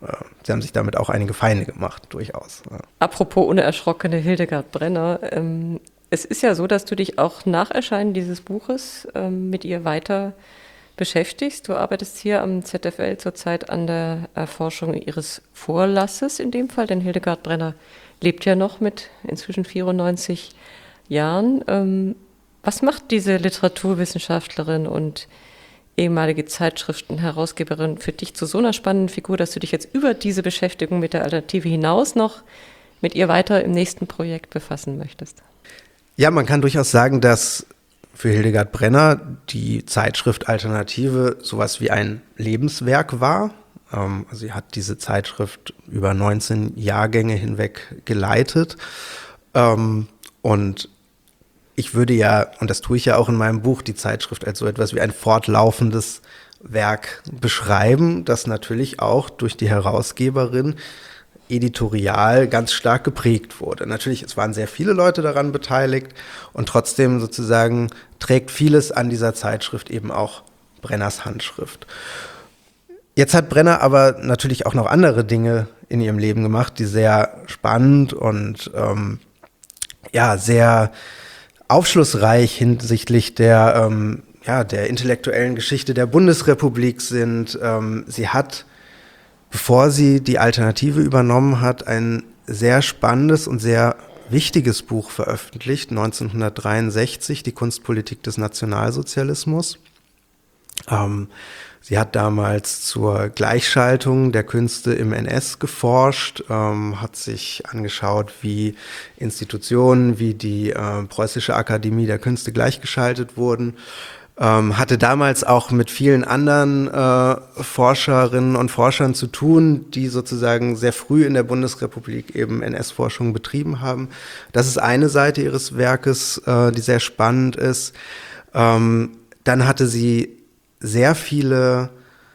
Sie haben sich damit auch einige Feinde gemacht, durchaus. Apropos unerschrockene Hildegard Brenner, ähm, es ist ja so, dass du dich auch nach Erscheinen dieses Buches ähm, mit ihr weiter beschäftigst. Du arbeitest hier am Z F L zurzeit an der Erforschung ihres Vorlasses in dem Fall, denn Hildegard Brenner lebt ja noch mit inzwischen vierundneunzig Jahren. Ähm, was macht diese Literaturwissenschaftlerin und ehemalige Zeitschriftenherausgeberin für dich zu so einer spannenden Figur, dass du dich jetzt über diese Beschäftigung mit der Alternative hinaus noch mit ihr weiter im nächsten Projekt befassen möchtest? Ja, man kann durchaus sagen, dass für Hildegard Brenner die Zeitschrift Alternative sowas wie ein Lebenswerk war. Ähm, sie hat diese Zeitschrift über neunzehn Jahrgänge hinweg geleitet. Ähm, und ich würde ja, und das tue ich ja auch in meinem Buch, die Zeitschrift als so etwas wie ein fortlaufendes Werk beschreiben, das natürlich auch durch die Herausgeberin editorial ganz stark geprägt wurde. Natürlich, es waren sehr viele Leute daran beteiligt und trotzdem sozusagen trägt vieles an dieser Zeitschrift eben auch Brenners Handschrift. Jetzt hat Brenner aber natürlich auch noch andere Dinge in ihrem Leben gemacht, die sehr spannend und ähm, ja, sehr aufschlussreich hinsichtlich der, ähm, ja, der intellektuellen Geschichte der Bundesrepublik sind. Ähm, sie hat, bevor sie die Alternative übernommen hat, ein sehr spannendes und sehr wichtiges Buch veröffentlicht, neunzehnhundertdreiundsechzig, die Kunstpolitik des Nationalsozialismus. Ähm, sie hat damals zur Gleichschaltung der Künste im N S geforscht, ähm, hat sich angeschaut, wie Institutionen wie die äh, Preußische Akademie der Künste gleichgeschaltet wurden. Ähm, hatte damals auch mit vielen anderen äh, Forscherinnen und Forschern zu tun, die sozusagen sehr früh in der Bundesrepublik eben N S-Forschung betrieben haben. Das ist eine Seite ihres Werkes, äh, die sehr spannend ist. Ähm, dann hatte sie sehr viele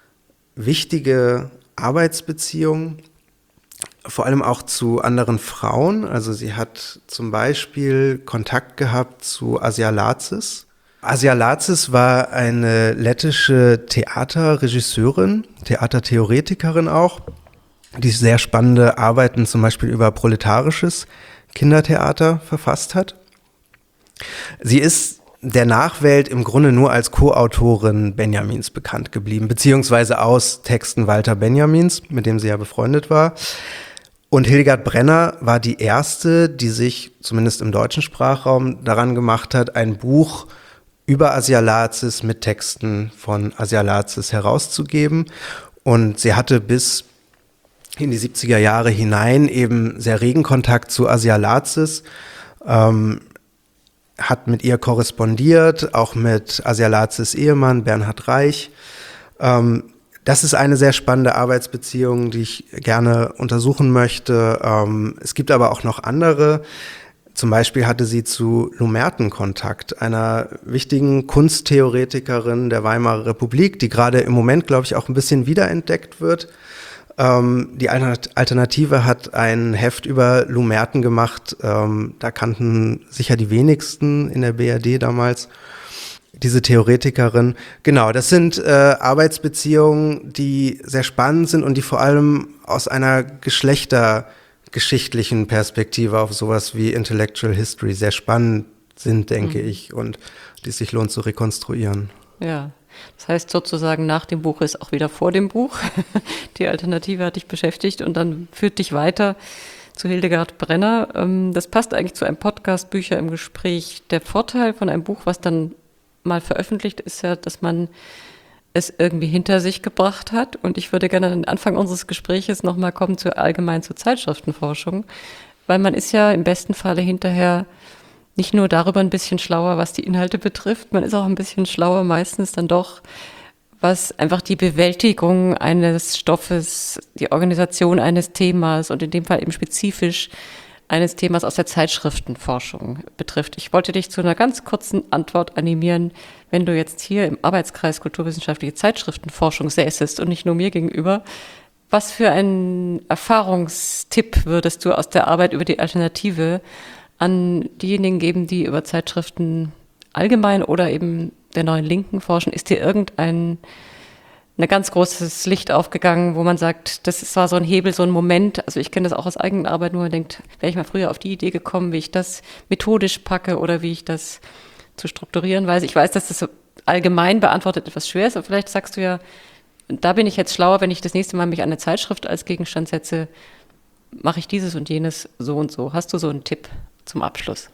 wichtige Arbeitsbeziehungen, vor allem auch zu anderen Frauen. Also sie hat zum Beispiel Kontakt gehabt zu Asia Lazis. Asia Lazis war eine lettische Theaterregisseurin, Theatertheoretikerin auch, die sehr spannende Arbeiten zum Beispiel über proletarisches Kindertheater verfasst hat. Sie ist der Nachwelt im Grunde nur als Co-Autorin Benjamins bekannt geblieben, beziehungsweise aus Texten Walter Benjamins, mit dem sie ja befreundet war. Und Hildegard Brenner war die erste, die sich zumindest im deutschen Sprachraum daran gemacht hat, ein Buch über Asia Lazis mit Texten von Asia Lazis herauszugeben. Und sie hatte bis in die siebziger Jahre hinein eben sehr regen Kontakt zu Asia Lazis, ähm, hat mit ihr korrespondiert, auch mit Asia Lazis Ehemann Bernhard Reich. Ähm, das ist eine sehr spannende Arbeitsbeziehung, die ich gerne untersuchen möchte. Ähm, es gibt aber auch noch andere. Zum Beispiel hatte sie zu Lumerten Kontakt, einer wichtigen Kunsttheoretikerin der Weimarer Republik, die gerade im Moment, glaube ich, auch ein bisschen wiederentdeckt wird. Ähm, die Alternative hat ein Heft über Lumerten gemacht. Ähm, da kannten sicher die wenigsten in der B R D damals diese Theoretikerin. Genau, das sind äh, Arbeitsbeziehungen, die sehr spannend sind und die vor allem aus einer geschlechtergeschichtlichen Perspektive auf sowas wie Intellectual History sehr spannend sind, denke mhm. ich, und die es sich lohnt zu rekonstruieren. Ja. Das heißt sozusagen, nach dem Buch ist auch wieder vor dem Buch. Die Alternative hat dich beschäftigt und dann führt dich weiter zu Hildegard Brenner. Das passt eigentlich zu einem Podcast Bücher im Gespräch. Der Vorteil von einem Buch, was dann mal veröffentlicht ist, ja, dass man es irgendwie hinter sich gebracht hat. Und ich würde gerne an den Anfang unseres Gespräches nochmal kommen zu allgemein zur Zeitschriftenforschung, weil man ist ja im besten Falle hinterher nicht nur darüber ein bisschen schlauer, was die Inhalte betrifft, man ist auch ein bisschen schlauer meistens dann doch, was einfach die Bewältigung eines Stoffes, die Organisation eines Themas und in dem Fall eben spezifisch eines Themas aus der Zeitschriftenforschung betrifft. Ich wollte dich zu einer ganz kurzen Antwort animieren, wenn du jetzt hier im Arbeitskreis Kulturwissenschaftliche Zeitschriftenforschung säßest und nicht nur mir gegenüber. Was für einen Erfahrungstipp würdest du aus der Arbeit über die Alternative an diejenigen geben, die über Zeitschriften allgemein oder eben der Neuen Linken forschen? Ist dir irgendein ein ganz großes Licht aufgegangen, wo man sagt, das war so ein Hebel, so ein Moment. Also ich kenne das auch aus eigener Arbeit, wo man denkt, wäre ich mal früher auf die Idee gekommen, wie ich das methodisch packe oder wie ich das zu strukturieren weiß. Ich weiß, dass das so allgemein beantwortet etwas schwer ist, aber vielleicht sagst du ja, da bin ich jetzt schlauer, wenn ich das nächste Mal mich an eine Zeitschrift als Gegenstand setze, mache ich dieses und jenes so und so. Hast du so einen Tipp zum Abschluss?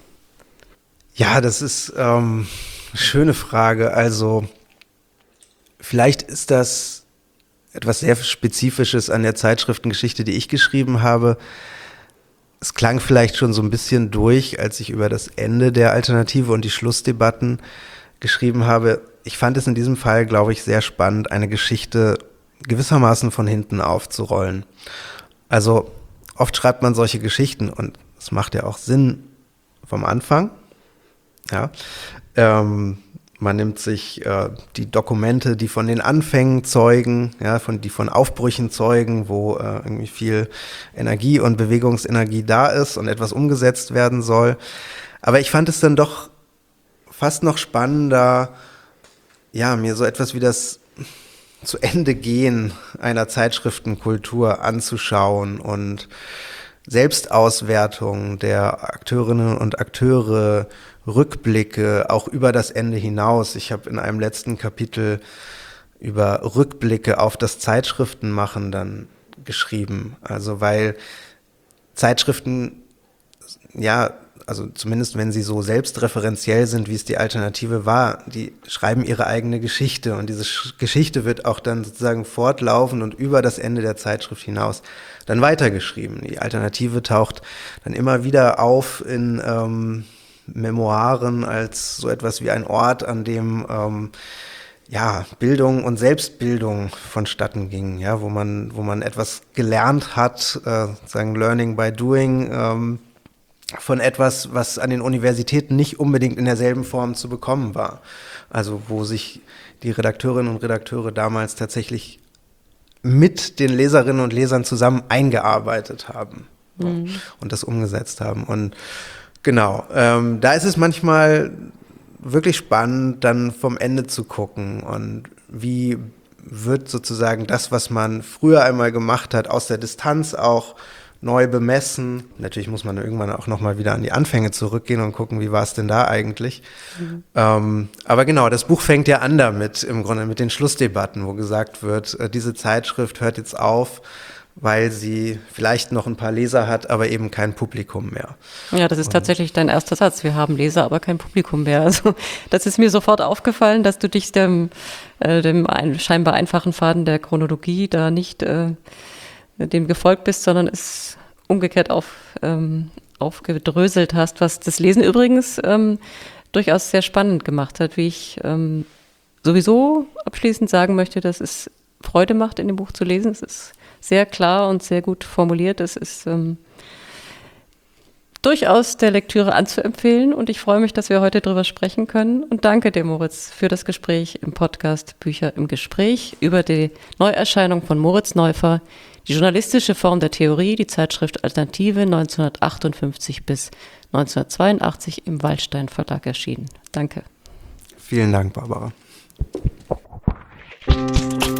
Ja, das ist ähm, eine schöne Frage. Also vielleicht ist das etwas sehr Spezifisches an der Zeitschriftengeschichte, die ich geschrieben habe. Es klang vielleicht schon so ein bisschen durch, als ich über das Ende der Alternative und die Schlussdebatten geschrieben habe. Ich fand es in diesem Fall, glaube ich, sehr spannend, eine Geschichte gewissermaßen von hinten aufzurollen. Also oft schreibt man solche Geschichten und es macht ja auch Sinn vom Anfang. Ja, ähm, man nimmt sich äh, die Dokumente, die von den Anfängen zeugen, ja, von, die von Aufbrüchen zeugen, wo äh, irgendwie viel Energie und Bewegungsenergie da ist und etwas umgesetzt werden soll. Aber ich fand es dann doch fast noch spannender, ja, mir so etwas wie das zu Ende gehen einer Zeitschriftenkultur anzuschauen und Selbstauswertung der Akteurinnen und Akteure, Rückblicke, auch über das Ende hinaus. Ich habe in einem letzten Kapitel über Rückblicke auf das Zeitschriftenmachen dann geschrieben. Also weil Zeitschriften, ja, also zumindest wenn sie so selbstreferenziell sind, wie es die Alternative war, die schreiben ihre eigene Geschichte und diese Sch- Geschichte wird auch dann sozusagen fortlaufend und über das Ende der Zeitschrift hinaus dann weitergeschrieben. Die Alternative taucht dann immer wieder auf in ähm, Memoiren als so etwas wie ein Ort, an dem ähm, ja, Bildung und Selbstbildung vonstatten ging, ja, wo man, wo man etwas gelernt hat, äh, sagen Learning by Doing, ähm, von etwas, was an den Universitäten nicht unbedingt in derselben Form zu bekommen war. Also wo sich die Redakteurinnen und Redakteure damals tatsächlich mit den Leserinnen und Lesern zusammen eingearbeitet haben mhm. und das umgesetzt haben. Und genau, ähm, da ist es manchmal wirklich spannend, dann vom Ende zu gucken und wie wird sozusagen das, was man früher einmal gemacht hat, aus der Distanz auch neu bemessen. Natürlich muss man irgendwann auch nochmal wieder an die Anfänge zurückgehen und gucken, wie war es denn da eigentlich. Mhm. Ähm, aber genau, das Buch fängt ja an damit, im Grunde mit den Schlussdebatten, wo gesagt wird, äh, diese Zeitschrift hört jetzt auf, weil sie vielleicht noch ein paar Leser hat, aber eben kein Publikum mehr. Ja, das ist und tatsächlich dein erster Satz. Wir haben Leser, aber kein Publikum mehr. Also das ist mir sofort aufgefallen, dass du dich dem, äh, dem ein, scheinbar einfachen Faden der Chronologie da nicht äh, dem gefolgt bist, sondern es umgekehrt auf, ähm, aufgedröselt hast, was das Lesen übrigens ähm, durchaus sehr spannend gemacht hat, wie ich ähm, sowieso abschließend sagen möchte, dass es Freude macht, in dem Buch zu lesen. Es ist sehr klar und sehr gut formuliert. Es ist ähm, durchaus der Lektüre anzuempfehlen und ich freue mich, dass wir heute darüber sprechen können und danke dir, Moritz, für das Gespräch im Podcast Bücher im Gespräch über die Neuerscheinung von Moritz Neuffer, die journalistische Form der Theorie, die Zeitschrift Alternative neunzehnhundertachtundfünfzig bis neunzehnhundertzweiundachtzig im Waldstein Verlag erschienen. Danke. Vielen Dank, Barbara.